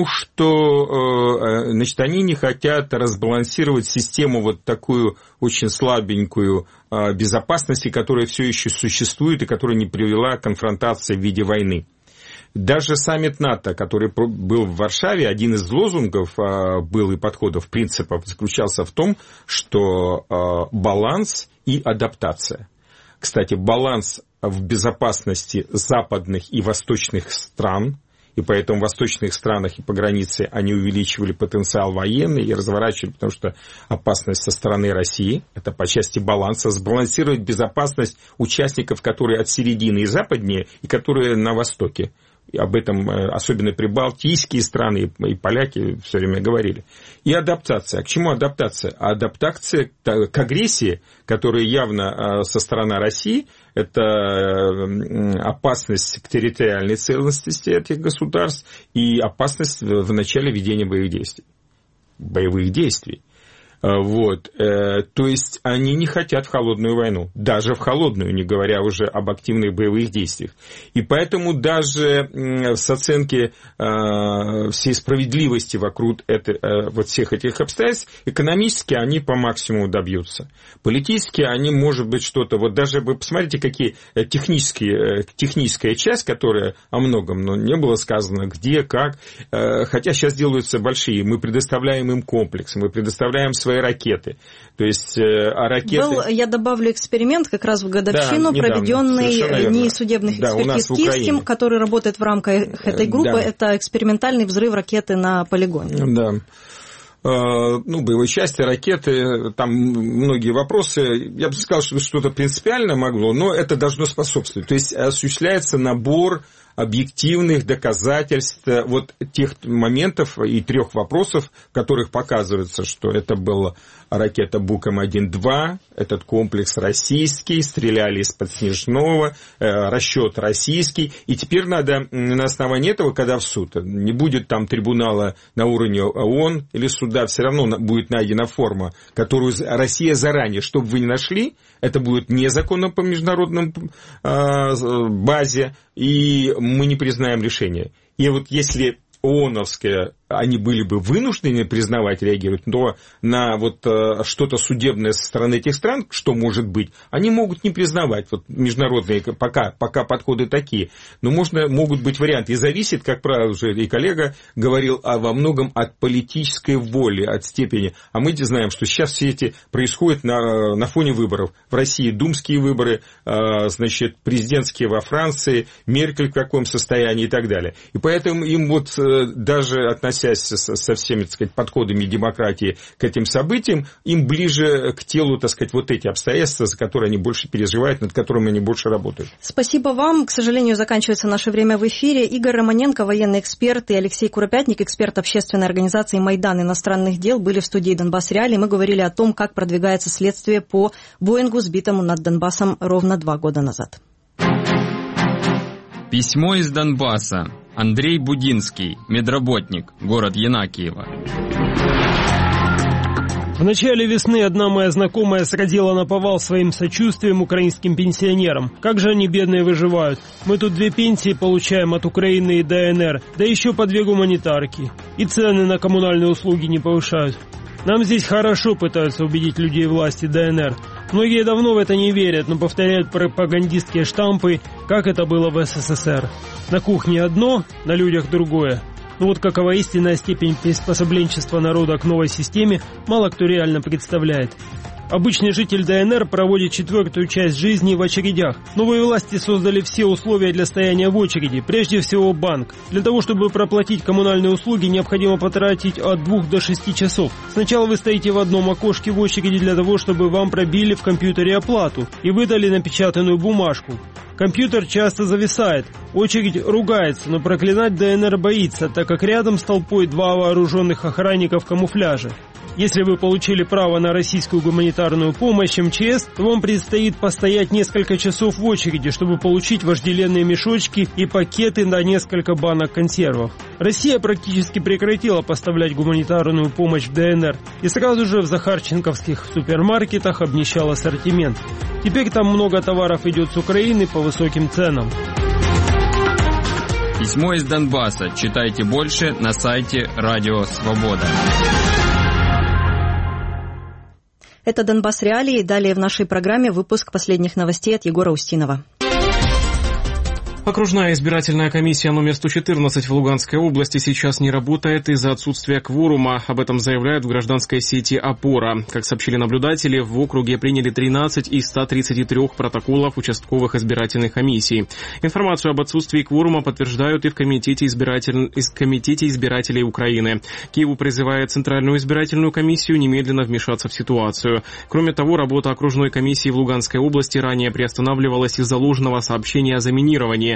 что, значит, они не хотят разбалансировать систему вот такую очень слабенькую безопасности, которая все еще существует и которая не привела к конфронтации в виде войны. Даже саммит НАТО, который был в Варшаве, один из лозунгов был и подходов, принципов заключался в том, что баланс и адаптация. Кстати, баланс в безопасности западных и восточных стран, и поэтому в восточных странах и по границе они увеличивали потенциал военный и разворачивали, потому что опасность со стороны России, это по части баланса, сбалансировать безопасность участников, которые от середины и западнее, и которые на востоке. об этом особенно прибалтийские страны и поляки все время говорили. И адаптация. А к чему адаптация? Адаптация к агрессии, которая явно со стороны России, это опасность к территориальной целостности этих государств и опасность в начале ведения боевых действий. Вот. То есть они не хотят в холодную войну, даже в холодную, не говоря уже об активных боевых действиях. И поэтому даже с оценки всей справедливости вокруг вот всех этих обстоятельств, экономически они по максимуму добьются. Политически они, может быть, что-то... Вот даже вы посмотрите, какие техническая часть, которая о многом, но не было сказано, где, как. Хотя сейчас делаются большие. Мы предоставляем им комплексы, мы предоставляем свои ракеты. То есть, ракеты... Я добавлю эксперимент как раз в годовщину, проведенный НИИ судебных экспертиз Киевским, который работает в рамках этой группы. Да. Это экспериментальный взрыв ракеты на полигоне. Да. Боевой части, ракеты, там многие вопросы. Я бы сказал, что что-то принципиально могло, но это должно способствовать. То есть, осуществляется набор объективных доказательств вот тех моментов и 3 вопросов, в которых показывается, что это была ракета Бук-М1-2, этот комплекс российский, стреляли из-под Снежного, расчет российский, и теперь надо на основании этого, когда в суд, не будет там трибунала на уровне ООН или суда, все равно будет найдена форма, которую Россия заранее, чтобы вы не нашли, это будет незаконно по международной базе, и мы не признаем решение. И вот если ООНовское, они были бы вынуждены признавать, реагировать, но на вот что-то судебное со стороны этих стран, что может быть, они могут не признавать. Вот международные пока подходы такие. Но могут быть варианты. И зависит, как правило, уже и коллега говорил, во многом от политической воли, от степени. А мы знаем, что сейчас все эти происходят на фоне выборов. В России думские выборы, президентские во Франции, Меркель в каком состоянии и так далее. И поэтому им вот даже относясь со всеми, так сказать, подходами демократии к этим событиям, им ближе к телу, так сказать, вот эти обстоятельства, за которые они больше переживают, над которыми они больше работают. Спасибо вам. К сожалению, заканчивается наше время в эфире. Игорь Романенко, военный эксперт, и Алексей Куропятник, эксперт общественной организации «Майдан иностранных дел», были в студии «Донбасс Реалии». Мы говорили о том, как продвигается следствие по Боингу, сбитому над Донбассом ровно 2 года назад. Письмо из Донбасса. Андрей Будинский, медработник, город Янакиево. В начале весны одна моя знакомая сразила наповал своим сочувствием украинским пенсионерам. Как же они, бедные, выживают? Мы тут 2 пенсии получаем от Украины и ДНР, да еще по 2 гуманитарки. И цены на коммунальные услуги не повышают. Нам здесь хорошо пытаются убедить людей власти ДНР. Многие давно в это не верят, но повторяют пропагандистские штампы, как это было в СССР. На кухне одно, на людях другое. Но вот какова истинная степень приспособленчества народа к новой системе, мало кто реально представляет. Обычный житель ДНР проводит 4-ю часть жизни в очередях. Новые власти создали все условия для стояния в очереди, прежде всего банк. Для того, чтобы проплатить коммунальные услуги, необходимо потратить от 2 до 6 часов. Сначала вы стоите в одном окошке в очереди для того, чтобы вам пробили в компьютере оплату и выдали напечатанную бумажку. Компьютер часто зависает, очередь ругается, но проклинать ДНР боится, так как рядом с толпой 2 вооруженных охранника в камуфляже. Если вы получили право на российскую гуманитарную помощь МЧС, то вам предстоит постоять несколько часов в очереди, чтобы получить вожделенные мешочки и пакеты на несколько банок консервов. Россия практически прекратила поставлять гуманитарную помощь в ДНР и сразу же в захарченковских супермаркетах обнищал ассортимент. Теперь там много товаров идет с Украины по высоким ценам. Письмо из Донбасса. Читайте больше на сайте Радио Свобода. Это «Донбасс Реалии». Далее в нашей программе выпуск последних новостей от Егора Устинова. Окружная избирательная комиссия номер 114 в Луганской области сейчас не работает из-за отсутствия кворума. Об этом заявляют в гражданской сети «Опора». Как сообщили наблюдатели, в округе приняли 13 из 133 протоколов участковых избирательных комиссий. Информацию об отсутствии кворума подтверждают и в Комитете избирателей Украины. Киеву призывает Центральную избирательную комиссию немедленно вмешаться в ситуацию. Кроме того, работа окружной комиссии в Луганской области ранее приостанавливалась из-за ложного сообщения о заминировании.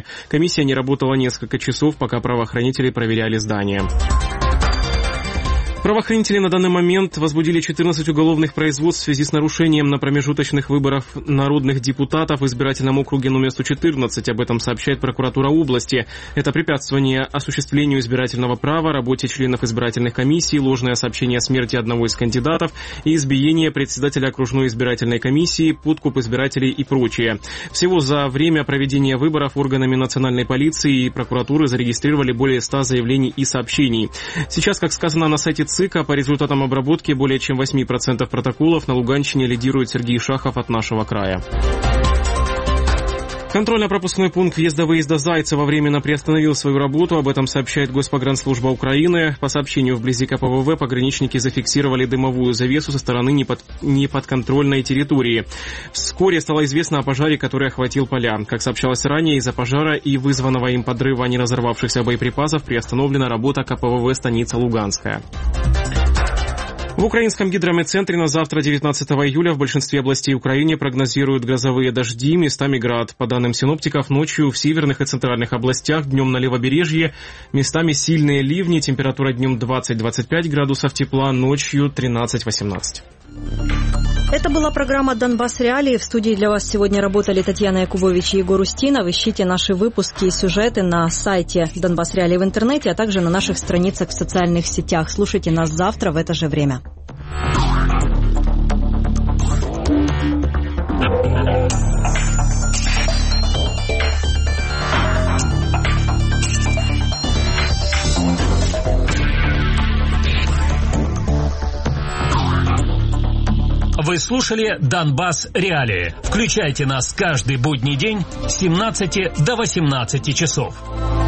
голосования. Комиссия не работала несколько часов, пока правоохранители проверяли здание. Правоохранители на данный момент возбудили 14 уголовных производств в связи с нарушением на промежуточных выборах народных депутатов в избирательном округе номер 114. Об этом сообщает прокуратура области. Это препятствование осуществлению избирательного права, работе членов избирательных комиссий, ложное сообщение о смерти одного из кандидатов и избиение председателя окружной избирательной комиссии, подкуп избирателей и прочее. Всего за время проведения выборов органами национальной полиции и прокуратуры зарегистрировали более 100 заявлений и сообщений. Сейчас, как сказано на сайте ЦИКа, по результатам обработки более чем 8% протоколов на Луганщине лидирует Сергей Шахов от «Нашего края». Контрольно-пропускной пункт въезда-выезда Зайцево временно приостановил свою работу. Об этом сообщает Госпогранслужба Украины. По сообщению, вблизи КПВВ пограничники зафиксировали дымовую завесу со стороны неподконтрольной территории. Вскоре стало известно о пожаре, который охватил поля. Как сообщалось ранее, из-за пожара и вызванного им подрыва неразорвавшихся боеприпасов приостановлена работа КПВВ станица Луганская. В украинском гидрометцентре на завтра, 19 июля, в большинстве областей Украины прогнозируют грозовые дожди, местами град. По данным синоптиков, ночью в северных и центральных областях, днем на левобережье, местами сильные ливни, температура днем 20-25 градусов тепла, ночью 13-18. Это была программа «Донбасс Реалии». В студии для вас сегодня работали Татьяна Якубович и Егор Устинов. Ищите наши выпуски и сюжеты на сайте «Донбасс Реалии» в интернете, а также на наших страницах в социальных сетях. Слушайте нас завтра в это же время. Вы слушали «Донбасс Реалии». Включайте нас каждый будний день с 17 до 18 часов.